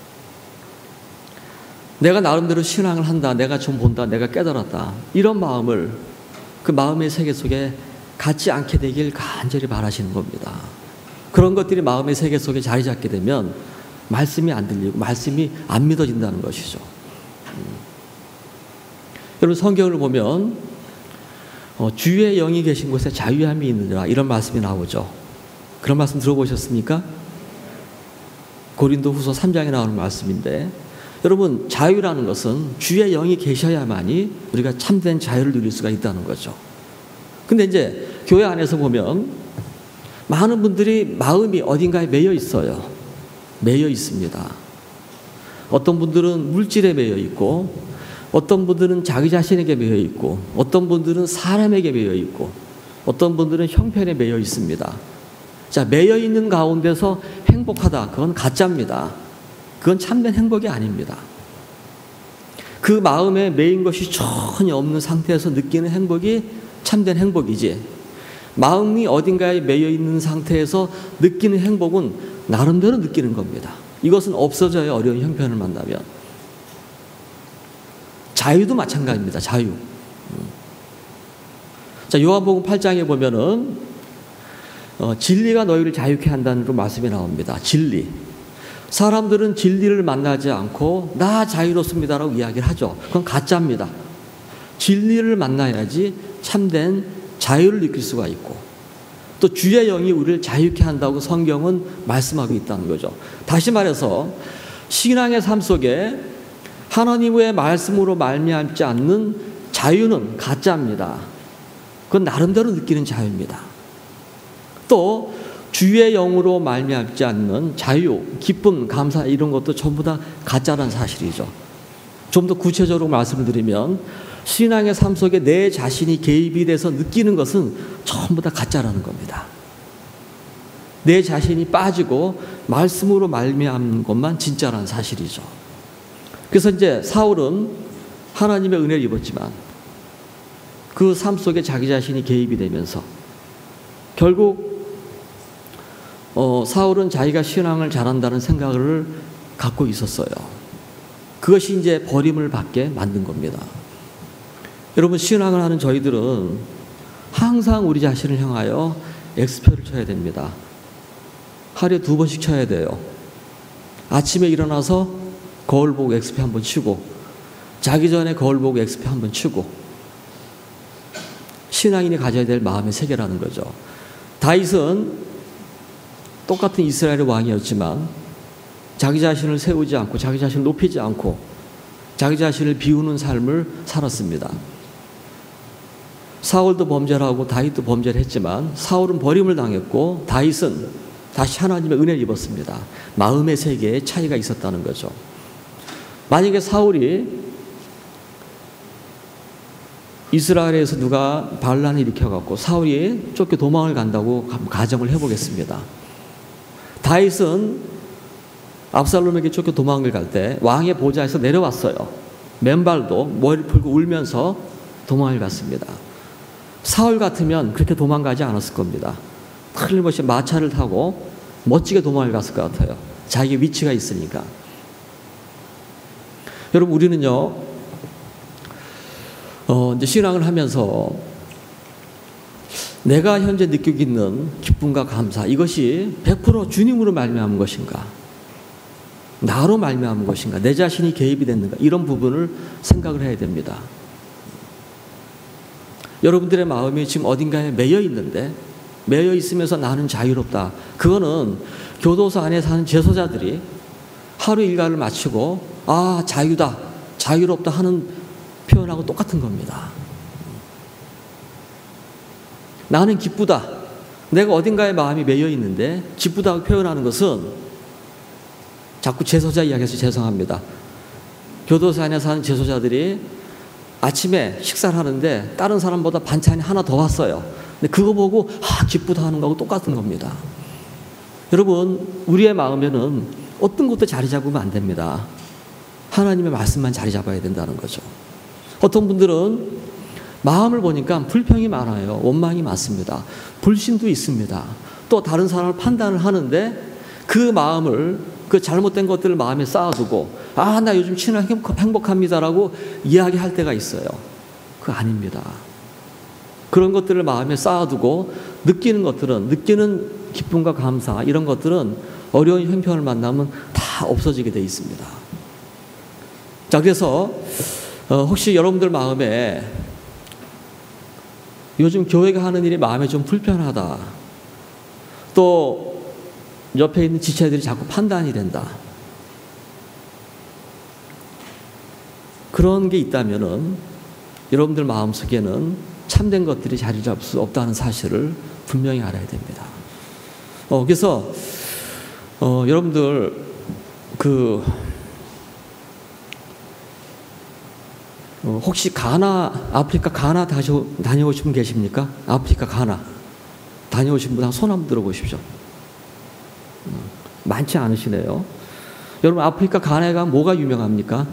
Speaker 1: 내가 나름대로 신앙을 한다, 내가 좀 본다, 내가 깨달았다, 이런 마음을 그 마음의 세계 속에 갖지 않게 되길 간절히 바라시는 겁니다. 그런 것들이 마음의 세계 속에 자리 잡게 되면 말씀이 안 들리고 말씀이 안 믿어진다는 것이죠. 음. 여러분, 성경을 보면 어, 주의 영이 계신 곳에 자유함이 있느니라, 이런 말씀이 나오죠. 그런 말씀 들어보셨습니까? 고린도후서 삼 장에 나오는 말씀인데, 여러분, 자유라는 것은 주의 영이 계셔야만이 우리가 참된 자유를 누릴 수가 있다는 거죠. 근데 이제 교회 안에서 보면 많은 분들이 마음이 어딘가에 매여 있어요. 매여 있습니다. 어떤 분들은 물질에 매여 있고, 어떤 분들은 자기 자신에게 매여 있고, 어떤 분들은 사람에게 매여 있고, 어떤 분들은 형편에 매여 있습니다. 자, 매여 있는 가운데서 행복하다, 그건 가짜입니다. 그건 참된 행복이 아닙니다. 그 마음에 매인 것이 전혀 없는 상태에서 느끼는 행복이 참된 행복이지, 마음이 어딘가에 매여 있는 상태에서 느끼는 행복은 나름대로 느끼는 겁니다. 이것은 없어져요, 어려운 형편을 만나면. 자유도 마찬가지입니다. 자유. 자, 요한복음 팔 장에 보면은 어, 진리가 너희를 자유케 한다는 말씀이 나옵니다. 진리. 사람들은 진리를 만나지 않고 나 자유롭습니다라고 이야기를 하죠. 그건 가짜입니다. 진리를 만나야지 참된 자유를 느낄 수가 있고, 또 주의 영이 우리를 자유케 한다고 성경은 말씀하고 있다는 거죠. 다시 말해서 신앙의 삶 속에 하나님의 말씀으로 말미암지 않는 자유는 가짜입니다. 그건 나름대로 느끼는 자유입니다. 또 주의 영으로 말미암지 않는 자유, 기쁨, 감사, 이런 것도 전부 다 가짜라는 사실이죠. 좀 더 구체적으로 말씀을 드리면 신앙의 삶 속에 내 자신이 개입이 돼서 느끼는 것은 전부 다 가짜라는 겁니다. 내 자신이 빠지고 말씀으로 말미암는 것만 진짜라는 사실이죠. 그래서 이제 사울은 하나님의 은혜를 입었지만 그 삶 속에 자기 자신이 개입이 되면서 결국 어, 사울은 자기가 신앙을 잘한다는 생각을 갖고 있었어요. 그것이 이제 버림을 받게 만든 겁니다. 여러분, 신앙을 하는 저희들은 항상 우리 자신을 향하여 엑스표를 쳐야 됩니다. 하루에 두 번씩 쳐야 돼요. 아침에 일어나서 거울 보고 엑스표 한번 치고, 자기 전에 거울 보고 엑스표 한번 치고, 신앙인이 가져야 될 마음의 세계라는 거죠. 다윗은 똑같은 이스라엘의 왕이었지만 자기 자신을 세우지 않고 자기 자신을 높이지 않고 자기 자신을 비우는 삶을 살았습니다. 사울도 범죄를 하고 다윗도 범죄를 했지만 사울은 버림을 당했고 다윗은 다시 하나님의 은혜를 입었습니다. 마음의 세계에 차이가 있었다는 거죠. 만약에 사울이 이스라엘에서 누가 반란을 일으켜갖고 사울이 쫓겨 도망을 간다고 가정을 해보겠습니다. 다윗은 압살롬에게 쫓겨 도망을 갈 때 왕의 보좌에서 내려왔어요. 맨발도 머리를 풀고 울면서 도망을 갔습니다. 사울 같으면 그렇게 도망가지 않았을 겁니다. 틀림없이 마차를 타고 멋지게 도망을 갔을 것 같아요. 자기 위치가 있으니까. 여러분, 우리는요, 어, 이제 신앙을 하면서 내가 현재 느끼고 있는 기쁨과 감사, 이것이 백 퍼센트 주님으로 말미암은 것인가, 나로 말미암은 것인가, 내 자신이 개입이 됐는가, 이런 부분을 생각을 해야 됩니다. 여러분들의 마음이 지금 어딘가에 매여 있는데, 매여 있으면서 나는 자유롭다, 그거는 교도소 안에 사는 재소자들이 하루 일과를 마치고 아, 자유다, 자유롭다 하는 표현하고 똑같은 겁니다. 나는 기쁘다, 내가 어딘가에 마음이 매여 있는데 기쁘다고 표현하는 것은 자꾸 재소자 이야기해서 죄송합니다. 교도소 안에 사는 재소자들이 아침에 식사를 하는데 다른 사람보다 반찬이 하나 더 왔어요. 근데 그거 보고 아 기쁘다 하는 거하고 똑같은 겁니다. 여러분, 우리의 마음에는 어떤 것도 자리 잡으면 안 됩니다. 하나님의 말씀만 자리 잡아야 된다는 거죠. 어떤 분들은 마음을 보니까 불평이 많아요. 원망이 많습니다. 불신도 있습니다. 또 다른 사람을 판단을 하는데 그 마음을, 그 잘못된 것들을 마음에 쌓아두고 아, 나 요즘 친하게 행복합니다라고 이야기할 때가 있어요. 그거 아닙니다. 그런 것들을 마음에 쌓아두고 느끼는 것들은, 느끼는 기쁨과 감사, 이런 것들은 어려운 형편을 만나면 다 없어지게 돼 있습니다. 자, 그래서 어, 혹시 여러분들 마음에 요즘 교회가 하는 일이 마음에 좀 불편하다, 또 옆에 있는 지체들이 자꾸 판단이 된다, 그런 게 있다면은 여러분들 마음속에는 참된 것들이 자리 잡을 수 없다는 사실을 분명히 알아야 됩니다. 어, 그래서 어, 여러분들 그 어, 혹시 가나, 아프리카 가나 다시, 다녀오신 분 계십니까? 아프리카 가나 다녀오신 분 한 손 한번 들어보십시오. 음, 많지 않으시네요. 여러분, 아프리카 가나에 가면 뭐가 유명합니까?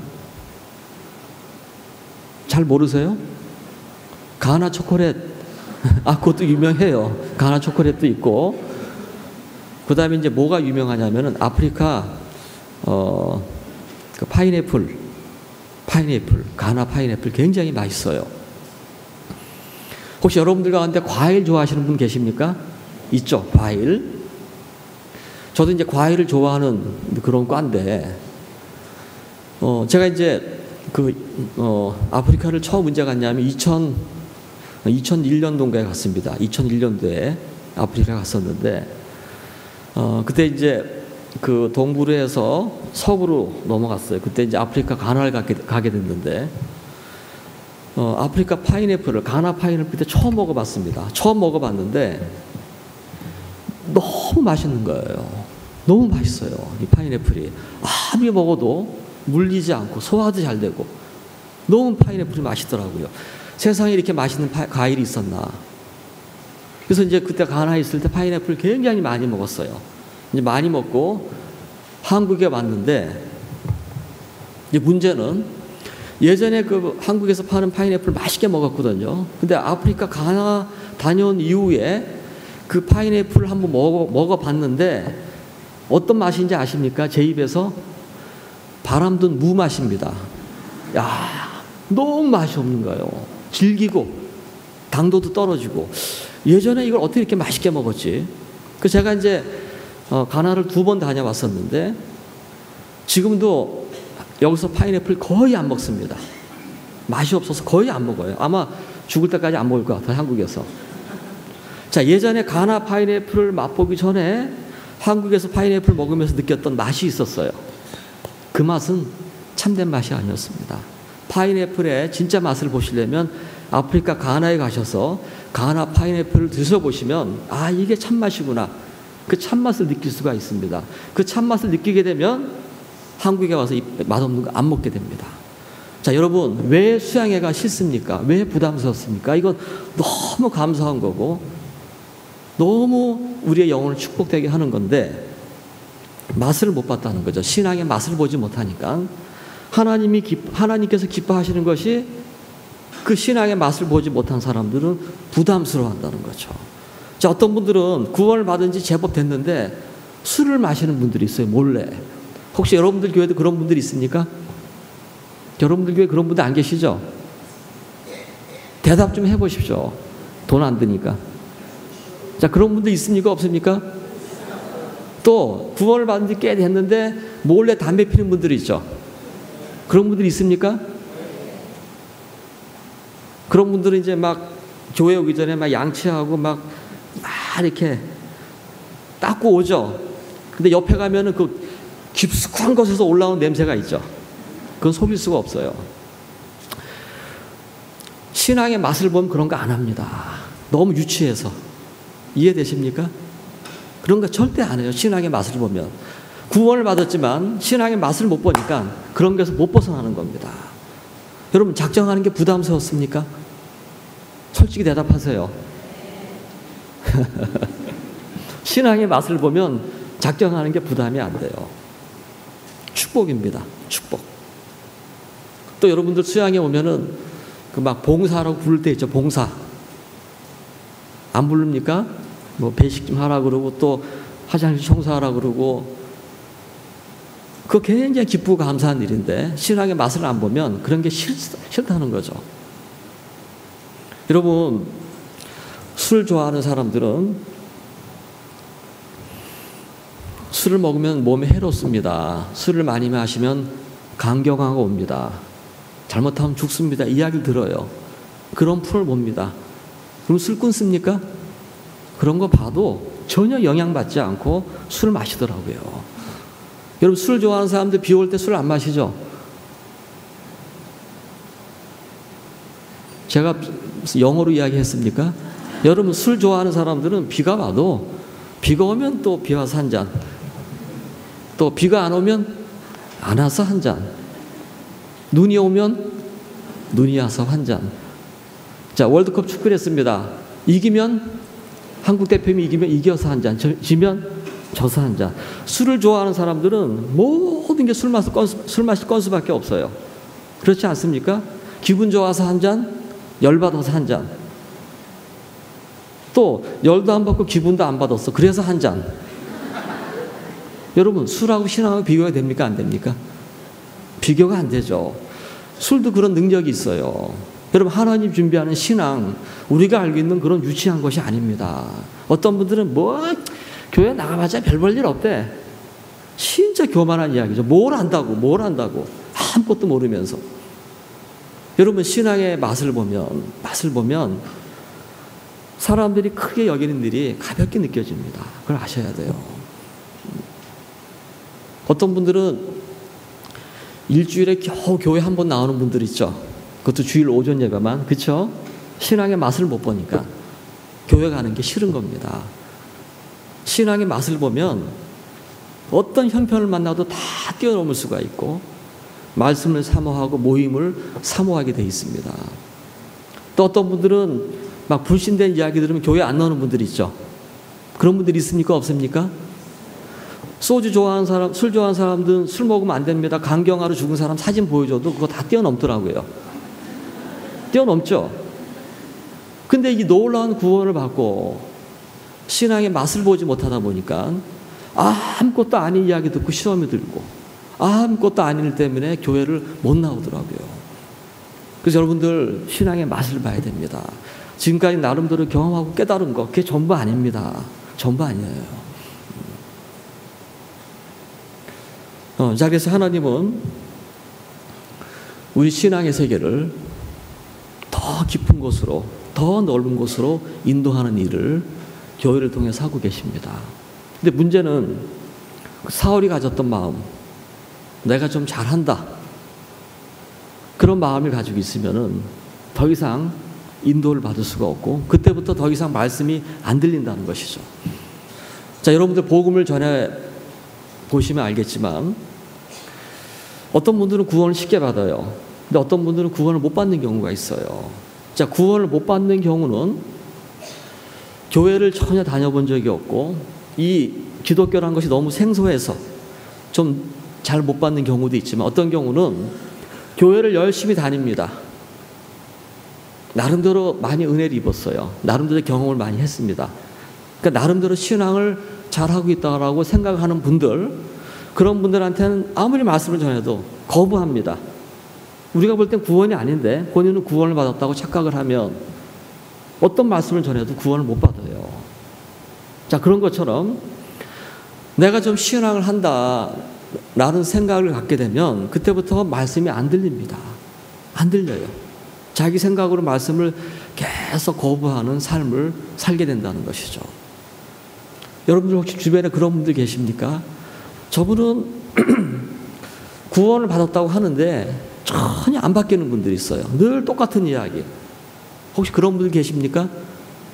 Speaker 1: 잘 모르세요? 가나 초콜릿. 아, 그것도 유명해요. 가나 초콜릿도 있고. 그 다음에 이제 뭐가 유명하냐면은 아프리카, 어, 그 파인애플, 파인애플, 가나 파인애플 굉장히 맛있어요. 혹시 여러분들 가운데 과일 좋아하시는 분 계십니까? 있죠, 과일. 저도 이제 과일을 좋아하는 그런 과인데, 어, 제가 이제 그, 어, 아프리카를 처음 언제 갔냐면 이천일 년도인가에 갔습니다. 이천일 년도에 아프리카 갔었는데, 어, 그때 이제 그 동부르에서 서부로 넘어갔어요. 그때 이제 아프리카 가나를 가게, 가게 됐는데, 어, 아프리카 파인애플을, 가나 파인애플 때 처음 먹어봤습니다. 처음 먹어봤는데, 너무 맛있는 거예요. 너무 맛있어요. 이 파인애플이. 아무리 먹어도 물리지 않고 소화도 잘 되고 너무 파인애플이 맛있더라고요. 세상에 이렇게 맛있는 파, 과일이 있었나. 그래서 이제 그때 가나에 있을 때 파인애플 굉장히 많이 먹었어요. 이제 많이 먹고 한국에 왔는데, 이제 문제는 예전에 그 한국에서 파는 파인애플 맛있게 먹었거든요. 근데 아프리카 가나 다녀온 이후에 그 파인애플을 한번 먹어, 먹어봤는데 어떤 맛인지 아십니까? 제 입에서 바람든 무 맛입니다. 야, 너무 맛이 없는 거예요. 질기고 당도도 떨어지고. 예전에 이걸 어떻게 이렇게 맛있게 먹었지? 그 제가 이제 어, 가나를 두 번 다녀왔었는데 지금도 여기서 파인애플 거의 안 먹습니다. 맛이 없어서 거의 안 먹어요. 아마 죽을 때까지 안 먹을 것 같아요, 한국에서. 자, 예전에 가나 파인애플을 맛보기 전에 한국에서 파인애플 먹으면서 느꼈던 맛이 있었어요. 그 맛은 참된 맛이 아니었습니다. 파인애플의 진짜 맛을 보시려면 아프리카 가나에 가셔서 가나 파인애플을 드셔보시면 아, 이게 참맛이구나. 그 참맛을 느낄 수가 있습니다. 그 참맛을 느끼게 되면 한국에 와서 이 맛없는 거 안 먹게 됩니다. 자, 여러분, 왜 수양회가 싫습니까? 왜 부담스럽습니까? 이건 너무 감사한 거고 너무 우리의 영혼을 축복되게 하는 건데 맛을 못 봤다는 거죠. 신앙의 맛을 보지 못하니까. 하나님이 기, 하나님께서 기뻐하시는 것이 그 신앙의 맛을 보지 못한 사람들은 부담스러워한다는 거죠. 자, 어떤 분들은 구원을 받은 지 제법 됐는데 술을 마시는 분들이 있어요, 몰래. 혹시 여러분들 교회도 그런 분들이 있습니까? 여러분들 교회 그런 분들 안 계시죠? 대답 좀 해보십시오. 돈 안 드니까. 자, 그런 분들 있습니까? 없습니까? 또 구원을 받은 지 꽤 됐는데 몰래 담배 피는 분들이 있죠. 그런 분들이 있습니까? 그런 분들은 이제 막 교회 오기 전에 막 양치하고 막, 막 이렇게 닦고 오죠. 근데 옆에 가면은 그 깊숙한 곳에서 올라오는 냄새가 있죠. 그건 속일 수가 없어요. 신앙의 맛을 보면 그런 거 안 합니다. 너무 유치해서. 이해되십니까? 그런 거 절대 안 해요. 신앙의 맛을 보면. 구원을 받았지만 신앙의 맛을 못 보니까 그런 데서 못 벗어나는 겁니다. 여러분, 작정하는 게 부담스럽습니까? 솔직히 대답하세요. 신앙의 맛을 보면 작정하는 게 부담이 안 돼요. 축복입니다. 축복. 또 여러분들 수양에 오면은 그 막 봉사라고 부를 때 있죠. 봉사. 안 부릅니까? 뭐 배식 좀 하라 그러고 또 화장실 청소하라 그러고, 그거 굉장히 기쁘고 감사한 일인데 신앙의 맛을 안 보면 그런 게 싫, 싫다는 거죠. 여러분, 술 좋아하는 사람들은 술을 먹으면 몸에 해롭습니다. 술을 많이 마시면 간경화가 옵니다. 잘못하면 죽습니다. 이야기를 들어요. 그런 풀을 봅니다. 그럼 술 끊습니까? 그런 거 봐도 전혀 영향받지 않고 술을 마시더라고요. 여러분, 술 좋아하는 사람들 비 올 때 술 안 마시죠? 제가 영어로 이야기했습니까? 여러분, 술 좋아하는 사람들은 비가 와도 비가 오면 또 비 와서 한 잔, 또 비가 안 오면 안 와서 한 잔, 눈이 오면 눈이 와서 한 잔. 자, 월드컵 축구를 했습니다. 이기면 한국 대표팀이 이기면 이겨서 한 잔, 지면 져서 한 잔. 술을 좋아하는 사람들은 모든 게 술 마실 건수, 술 마실 건수밖에 없어요. 그렇지 않습니까? 기분 좋아서 한 잔, 열받아서 한 잔. 또 열도 안 받고 기분도 안 받았어. 그래서 한 잔. 여러분, 술하고 신앙하고 비교가 됩니까? 안 됩니까? 비교가 안 되죠. 술도 그런 능력이 있어요. 여러분, 하나님 준비하는 신앙, 우리가 알고 있는 그런 유치한 것이 아닙니다. 어떤 분들은 뭐 교회 나가봤자 별 볼 일 없대. 진짜 교만한 이야기죠. 뭘 안다고, 뭘 안다고. 아무것도 모르면서. 여러분, 신앙의 맛을 보면, 맛을 보면 사람들이 크게 여기는 일이 가볍게 느껴집니다. 그걸 아셔야 돼요. 어떤 분들은 일주일에 겨우 교회 한 번 나오는 분들 있죠. 그것도 주일 오전 예배만. 그렇죠? 신앙의 맛을 못 보니까 교회 가는 게 싫은 겁니다. 신앙의 맛을 보면 어떤 형편을 만나도 다 뛰어넘을 수가 있고 말씀을 사모하고 모임을 사모하게 돼 있습니다. 또 어떤 분들은 막 불신된 이야기 들으면 교회 안 나오는 분들이 있죠. 그런 분들이 있습니까? 없습니까? 소주 좋아하는 사람, 술 좋아하는 사람들은 술 먹으면 안 됩니다. 간경화로 죽은 사람 사진 보여줘도 그거 다 뛰어넘더라고요. 뛰어넘죠. 근데 이 놀라운 구원을 받고 신앙의 맛을 보지 못하다 보니까 아무것도 아닌 이야기 듣고 시험이 들고 아무것도 아닌 일 때문에 교회를 못 나오더라고요. 그래서 여러분들, 신앙의 맛을 봐야 됩니다. 지금까지 나름대로 경험하고 깨달은 거, 그게 전부 아닙니다. 전부 아니에요. 어, 자, 그래서 하나님은 우리 신앙의 세계를 더 깊은 곳으로, 더 넓은 곳으로 인도하는 일을 교회를 통해서 하고 계십니다. 근데 문제는 사울이 가졌던 마음, 내가 좀 잘한다, 그런 마음을 가지고 있으면은 더 이상 인도를 받을 수가 없고 그때부터 더 이상 말씀이 안 들린다는 것이죠. 자, 여러분들 복음을 전해 보시면 알겠지만 어떤 분들은 구원을 쉽게 받아요. 근데 어떤 분들은 구원을 못 받는 경우가 있어요. 자, 구원을 못 받는 경우는 교회를 전혀 다녀본 적이 없고 이 기독교라는 것이 너무 생소해서 좀 잘 못 받는 경우도 있지만 어떤 경우는 교회를 열심히 다닙니다. 나름대로 많이 은혜를 입었어요. 나름대로 경험을 많이 했습니다. 그러니까 나름대로 신앙을 잘하고 있다고 생각하는 분들, 그런 분들한테는 아무리 말씀을 전해도 거부합니다. 우리가 볼 땐 구원이 아닌데 본인은 구원을 받았다고 착각을 하면 어떤 말씀을 전해도 구원을 못 받아요. 자, 그런 것처럼 내가 좀 신앙을 한다 라는 생각을 갖게 되면 그때부터 말씀이 안 들립니다. 안 들려요. 자기 생각으로 말씀을 계속 거부하는 삶을 살게 된다는 것이죠. 여러분들 혹시 주변에 그런 분들 계십니까? 저분은 구원을 받았다고 하는데 전혀 안 바뀌는 분들이 있어요. 늘 똑같은 이야기. 혹시 그런 분들 계십니까?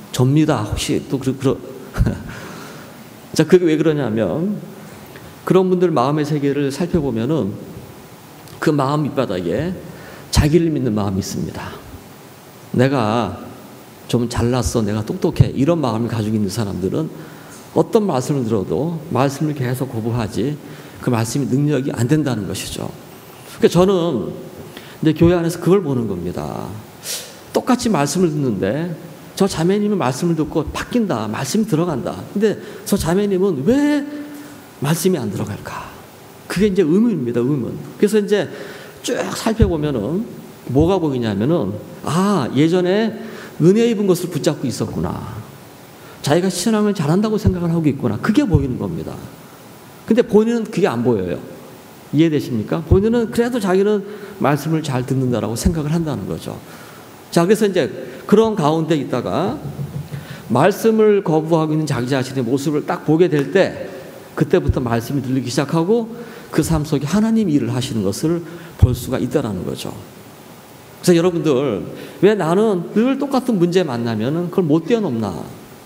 Speaker 1: 접니다. 혹시 또 그러, 그러. 자, 그게 왜 그러냐면 그런 분들 마음의 세계를 살펴보면은 그 마음 밑바닥에 자기를 믿는 마음이 있습니다. 내가 좀 잘났어, 내가 똑똑해, 이런 마음을 가지고 있는 사람들은 어떤 말씀을 들어도 말씀을 계속 거부하지 그 말씀이 능력이 안 된다는 것이죠. 그러니까 저는 이제 교회 안에서 그걸 보는 겁니다. 똑같이 말씀을 듣는데 저 자매님은 말씀을 듣고 바뀐다, 말씀이 들어간다. 근데 저 자매님은 왜 말씀이 안 들어갈까? 그게 이제 의문입니다, 의문. 그래서 이제 쭉 살펴보면은 뭐가 보이냐면은 아, 예전에 은혜 입은 것을 붙잡고 있었구나. 자기가 신앙을 잘한다고 생각을 하고 있구나. 그게 보이는 겁니다. 근데 본인은 그게 안 보여요. 이해되십니까? 본인은 그래도 자기는 말씀을 잘 듣는다라고 생각을 한다는 거죠. 자, 그래서 이제 그런 가운데 있다가 말씀을 거부하고 있는 자기 자신의 모습을 딱 보게 될 때 그때부터 말씀이 들리기 시작하고 그 삶 속에 하나님이 일을 하시는 것을 볼 수가 있다는 거죠. 그래서 여러분들, 왜 나는 늘 똑같은 문제 만나면 그걸 못 뛰어넘나?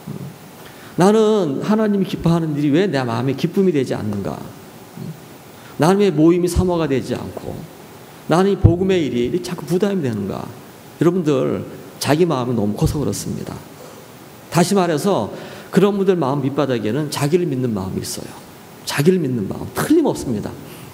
Speaker 1: 나는 하나님이 기뻐하는 일이 왜 내 마음에 기쁨이 되지 않는가? 나는 왜 모임이 사모가 되지 않고 나는 이 복음의 일이 자꾸 부담이 되는가? 여러분들, 자기 마음이 너무 커서 그렇습니다. 다시 말해서 그런 분들 마음 밑바닥에는 자기를 믿는 마음이 있어요. 자기를 믿는 마음 틀림없습니다.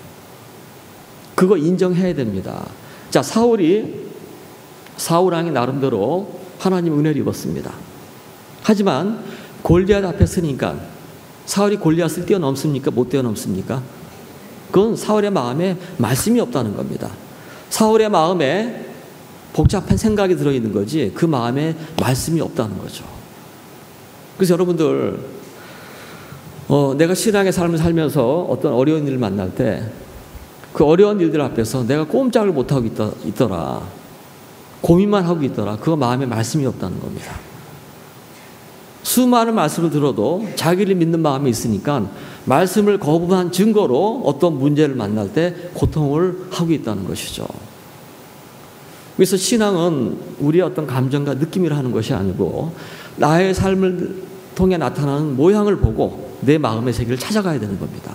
Speaker 1: 그거 인정해야 됩니다. 자, 사울이 사울 왕이 나름대로 하나님 은혜를 입었습니다. 하지만 골리앗 앞에 서니까 사울이 골리앗을 뛰어넘습니까? 못 뛰어넘습니까? 그건 사울의 마음에 말씀이 없다는 겁니다. 사울의 마음에 복잡한 생각이 들어있는 거지 그 마음에 말씀이 없다는 거죠. 그래서 여러분들, 어, 내가 신앙의 삶을 살면서 어떤 어려운 일을 만날 때 그 어려운 일들 앞에서 내가 꼼짝을 못하고 있더, 있더라, 고민만 하고 있더라, 그거 마음에 말씀이 없다는 겁니다. 수많은 말씀을 들어도 자기를 믿는 마음이 있으니까 말씀을 거부한 증거로 어떤 문제를 만날 때 고통을 하고 있다는 것이죠. 그래서 신앙은 우리의 어떤 감정과 느낌이라 하는 것이 아니고 나의 삶을 통해 나타나는 모양을 보고 내 마음의 세계를 찾아가야 되는 겁니다.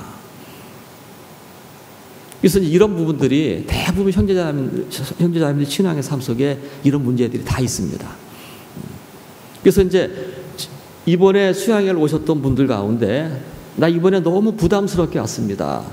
Speaker 1: 그래서 이런 부분들이 대부분 형제자매들, 형제자매들 신앙의 삶 속에 이런 문제들이 다 있습니다. 그래서 이제 이번에 수양회를 오셨던 분들 가운데 나 이번에 너무 부담스럽게 왔습니다.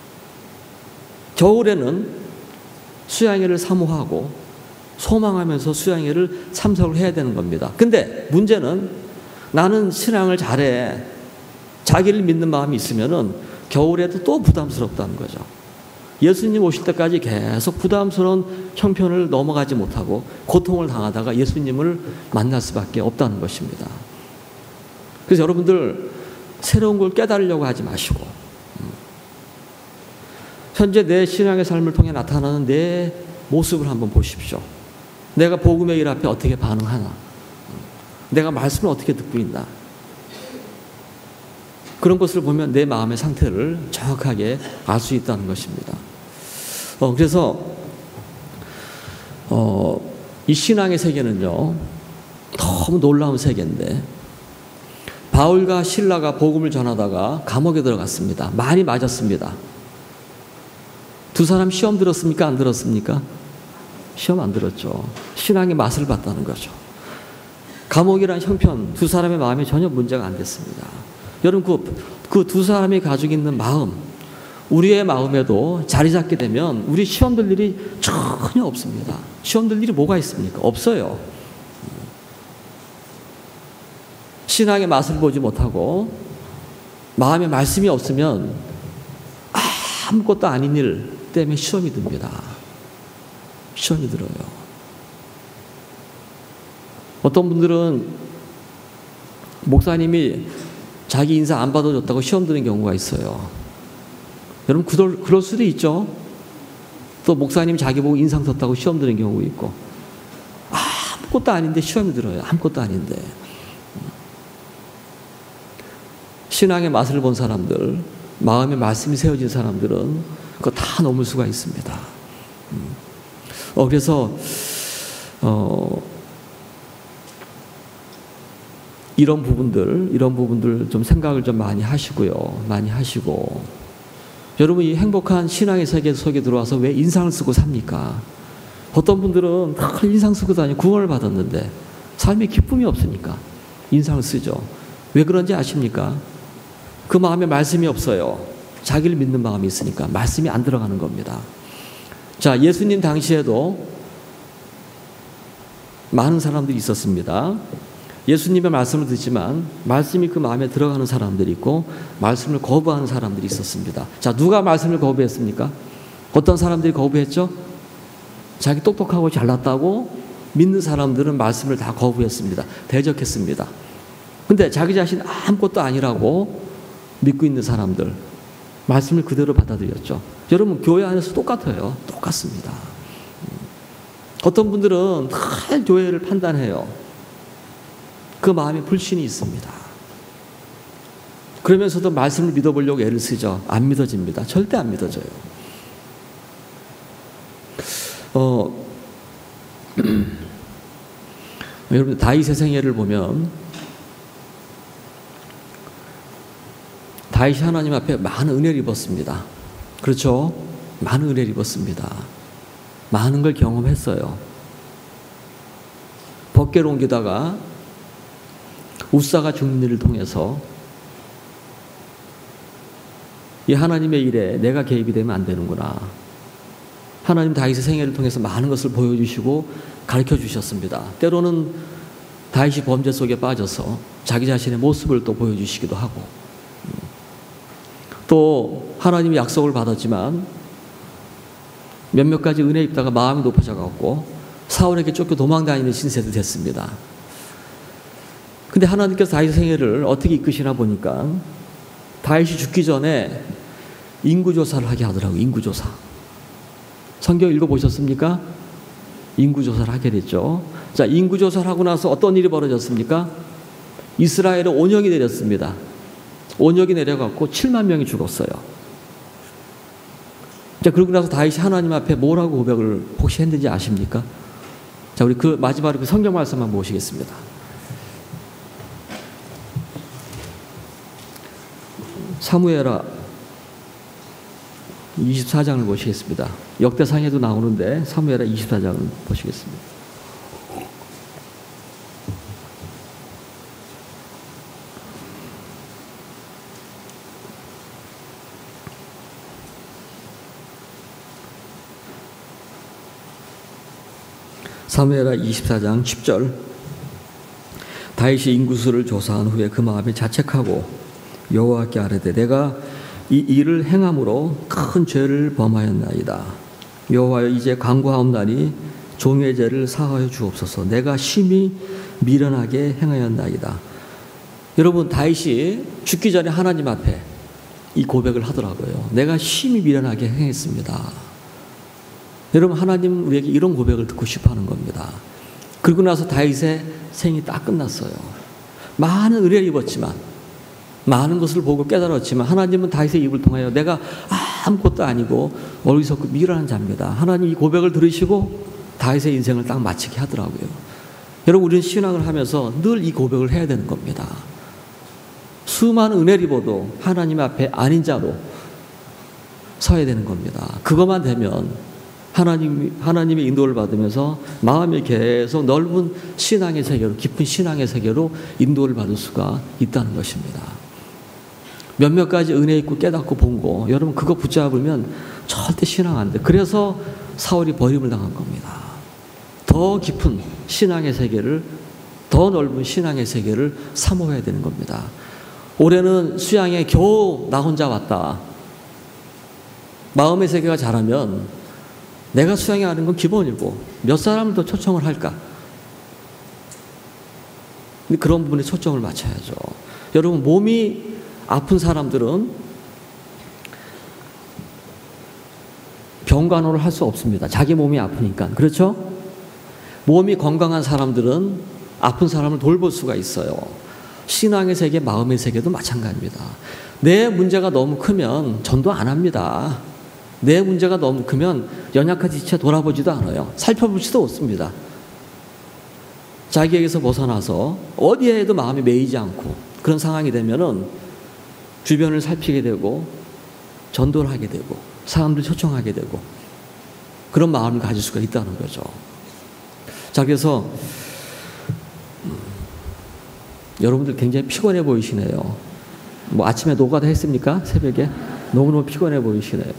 Speaker 1: 겨울에는 수양회를 사모하고 소망하면서 수양회를 참석을 해야 되는 겁니다. 근데 문제는 나는 신앙을 잘해, 자기를 믿는 마음이 있으면은 겨울에도 또 부담스럽다는 거죠. 예수님 오실 때까지 계속 부담스러운 형편을 넘어가지 못하고 고통을 당하다가 예수님을 만날 수밖에 없다는 것입니다. 그래서 여러분들, 새로운 걸 깨달으려고 하지 마시고 현재 내 신앙의 삶을 통해 나타나는 내 모습을 한번 보십시오. 내가 복음의 일 앞에 어떻게 반응하나, 내가 말씀을 어떻게 듣고 있나, 그런 것을 보면 내 마음의 상태를 정확하게 알 수 있다는 것입니다. 어, 그래서 어, 이 신앙의 세계는요 너무 놀라운 세계인데, 바울과 실라가 복음을 전하다가 감옥에 들어갔습니다. 많이 맞았습니다. 두 사람 시험 들었습니까? 안 들었습니까? 시험 안 들었죠. 신앙의 맛을 봤다는 거죠. 감옥이란 형편, 두 사람의 마음에 전혀 문제가 안 됐습니다. 여러분, 그 두 사람이 가지고 있는 마음, 우리의 마음에도 자리 잡게 되면 우리 시험 들 일이 전혀 없습니다. 시험 들 일이 뭐가 있습니까? 없어요. 신앙의 맛을 보지 못하고 마음에 말씀이 없으면 아무것도 아닌 일 때문에 시험이 듭니다. 시험이 들어요. 어떤 분들은 목사님이 자기 인사 안 받아줬다고 시험 드는 경우가 있어요. 여러분, 그럴, 그럴 수도 있죠. 또 목사님이 자기 보고 인상 썼다고 시험 드는 경우 있고, 아무것도 아닌데 시험이 들어요. 아무것도 아닌데. 신앙의 맛을 본 사람들, 마음에 말씀이 세워진 사람들은 그거 다 넘을 수가 있습니다. 어, 그래서 어, 이런 부분들, 이런 부분들 좀 생각을 좀 많이 하시고요. 많이 하시고. 여러분, 이 행복한 신앙의 세계 속에 들어와서 왜 인상을 쓰고 삽니까? 어떤 분들은 다 인상 쓰고 다니 구원을 받았는데 삶에 기쁨이 없으니까 인상을 쓰죠. 왜 그런지 아십니까? 그 마음에 말씀이 없어요. 자기를 믿는 마음이 있으니까 말씀이 안 들어가는 겁니다. 자, 예수님 당시에도 많은 사람들이 있었습니다. 예수님의 말씀을 듣지만 말씀이 그 마음에 들어가는 사람들이 있고 말씀을 거부하는 사람들이 있었습니다. 자, 누가 말씀을 거부했습니까? 어떤 사람들이 거부했죠? 자기 똑똑하고 잘났다고 믿는 사람들은 말씀을 다 거부했습니다. 대적했습니다. 근데 자기 자신 아무것도 아니라고 믿고 있는 사람들 말씀을 그대로 받아들였죠. 여러분, 교회 안에서 똑같아요. 똑같습니다. 어떤 분들은 다 교회를 판단해요. 그 마음에 불신이 있습니다. 그러면서도 말씀을 믿어보려고 애를 쓰죠. 안 믿어집니다. 절대 안 믿어져요. 어, 여러분, 다윗의 생애를 보면 다윗이 하나님 앞에 많은 은혜를 입었습니다. 그렇죠? 많은 은혜를 입었습니다. 많은 걸 경험했어요. 법궤를 옮기다가 우사가 죽는 일을 통해서 이 하나님의 일에 내가 개입이 되면 안 되는구나. 하나님 다윗의 생애를 통해서 많은 것을 보여주시고 가르쳐 주셨습니다. 때로는 다윗이 범죄 속에 빠져서 자기 자신의 모습을 또 보여주시기도 하고, 또 하나님의 약속을 받았지만 몇몇 가지 은혜 입다가 마음이 높아져 갖고 사울에게 쫓겨 도망다니는 신세도 됐습니다. 근데 하나님께서 다윗의 생애를 어떻게 이끄시나 보니까 다윗이 죽기 전에 인구조사를 하게 하더라고요. 인구조사. 성경 읽어보셨습니까? 인구조사를 하게 됐죠. 자, 인구조사를 하고 나서 어떤 일이 벌어졌습니까? 이스라엘에 온역이 내렸습니다. 온역이 내려갖고 칠만 명이 죽었어요. 자, 그러고 나서 다윗이 하나님 앞에 뭐라고 고백을 혹시 했는지 아십니까? 자, 우리 그 마지막으로 그 성경 말씀만 보시겠습니다. 사무엘하 이십사 장을 보시겠습니다. 역대상에도 나오는데 사무엘하 이십사 장을 보시겠습니다. 사무엘하 이십사 장 십 절. 다윗이 인구수를 조사한 후에 그 마음에 자책하고 여호와께 아뢰되 내가 이 일을 행함으로 큰 죄를 범하였나이다. 여호와여, 이제 간구하옵나니 종의 죄를 사하여 주옵소서. 내가 심히 미련하게 행하였나이다. 여러분, 다윗이 죽기 전에 하나님 앞에 이 고백을 하더라고요. 내가 심히 미련하게 행했습니다. 여러분, 하나님 우리에게 이런 고백을 듣고 싶어하는 겁니다. 그리고 나서 다윗의 생이 딱 끝났어요. 많은 은혜를 입었지만, 많은 것을 보고 깨달았지만 하나님은 다윗의 입을 통하여 내가 아무것도 아니고 어리석고 미련한 자입니다. 하나님 이 고백을 들으시고 다윗의 인생을 딱 마치게 하더라고요. 여러분, 우리는 신앙을 하면서 늘 이 고백을 해야 되는 겁니다. 수많은 은혜를 입어도 하나님 앞에 아닌 자로 서야 되는 겁니다. 그것만 되면 하나님, 하나님의 인도를 받으면서 마음이 계속 넓은 신앙의 세계로, 깊은 신앙의 세계로 인도를 받을 수가 있다는 것입니다. 몇몇 가지 은혜 있고 깨닫고 본 거, 여러분 그거 붙잡으면 절대 신앙 안 돼. 그래서 사울이 버림을 당한 겁니다. 더 깊은 신앙의 세계를, 더 넓은 신앙의 세계를 사모해야 되는 겁니다. 올해는 수양에 겨우 나 혼자 왔다. 마음의 세계가 자라면 내가 수양에 가는 건 기본이고 몇 사람을 더 초청을 할까? 근데 그런 부분에 초점을 맞춰야죠. 여러분, 몸이 아픈 사람들은 병간호를 할 수 없습니다. 자기 몸이 아프니까. 그렇죠? 몸이 건강한 사람들은 아픈 사람을 돌볼 수가 있어요. 신앙의 세계, 마음의 세계도 마찬가지입니다. 내 문제가 너무 크면 전도 안 합니다. 내 문제가 너무 크면 연약한 지체 돌아보지도 않아요. 살펴보지도 않습니다. 자기에게서 벗어나서 어디에도 마음이 매이지 않고 그런 상황이 되면은 주변을 살피게 되고 전도를 하게 되고 사람들 초청하게 되고 그런 마음을 가질 수가 있다는 거죠. 자, 그래서 음, 여러분들 굉장히 피곤해 보이시네요. 뭐 아침에 노가다 했습니까? 새벽에? 너무너무 피곤해 보이시네요.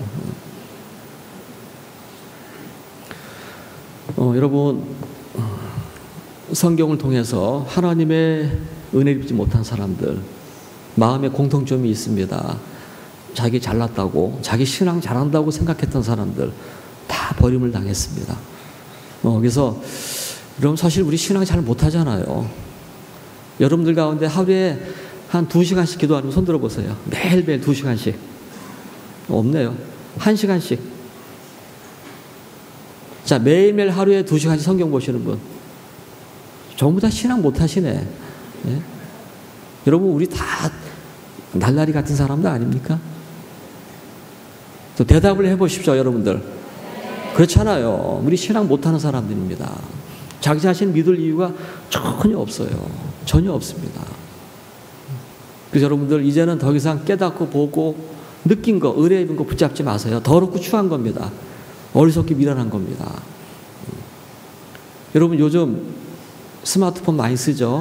Speaker 1: 어, 여러분, 성경을 통해서 하나님의 은혜를 입지 못한 사람들, 마음에 공통점이 있습니다. 자기 잘났다고, 자기 신앙 잘한다고 생각했던 사람들 다 버림을 당했습니다. 어, 그래서 여러분, 사실 우리 신앙 잘 못하잖아요. 여러분들 가운데 하루에 한 두 시간씩 기도하는 손 들어보세요. 매일매일 두 시간씩. 없네요. 한 시간씩. 자, 매일매일 하루에 두 시간씩 성경 보시는 분. 전부 다 신앙 못하시네. 예? 여러분, 우리 다 날라리 같은 사람도 아닙니까? 또 대답을 해보십시오, 여러분들. 그렇잖아요. 우리 신앙 못하는 사람들입니다. 자기 자신 믿을 이유가 전혀 없어요. 전혀 없습니다. 그래서 여러분들 이제는 더 이상 깨닫고 보고 느낀 거, 의뢰 입은 거 붙잡지 마세요. 더럽고 추한 겁니다. 어리석기 미련한 겁니다. 여러분 요즘 스마트폰 많이 쓰죠?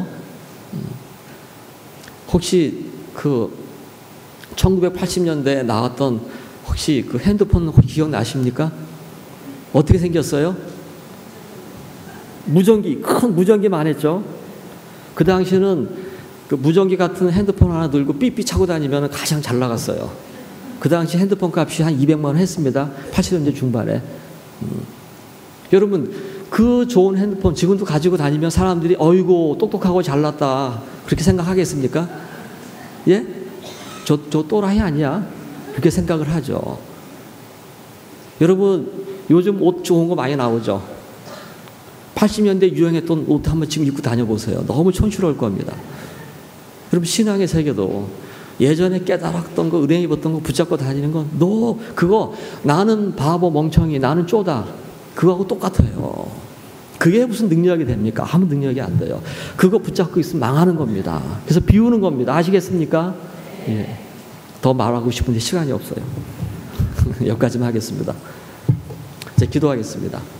Speaker 1: 혹시 그 천구백팔십 년대에 나왔던 혹시 그 핸드폰 기억나십니까? 어떻게 생겼어요? 무전기, 큰 무전기만 했죠? 그 당시에는 그 무전기 같은 핸드폰 하나 들고 삐삐 차고 다니면 가장 잘 나갔어요. 그 당시 핸드폰 값이 한 이백만 원 했습니다. 팔십 년대 중반에. 음. 여러분, 그 좋은 핸드폰 지금도 가지고 다니면 사람들이 어이구 똑똑하고 잘났다 그렇게 생각하겠습니까? 예? 저, 저 또라이 아니야? 그렇게 생각을 하죠. 여러분, 요즘 옷 좋은 거 많이 나오죠? 팔십 년대 유행했던 옷 한번 지금 입고 다녀보세요. 너무 촌스러울 겁니다. 여러분, 신앙의 세계도 예전에 깨달았던 거, 은혜 입었던 거 붙잡고 다니는 건 너 그거 나는 바보 멍청이 나는 쪼다 그거하고 똑같아요. 그게 무슨 능력이 됩니까? 아무 능력이 안 돼요. 그거 붙잡고 있으면 망하는 겁니다. 그래서 비우는 겁니다. 아시겠습니까? 예. 더 말하고 싶은데 시간이 없어요. 여기까지만 하겠습니다. 이제 기도하겠습니다.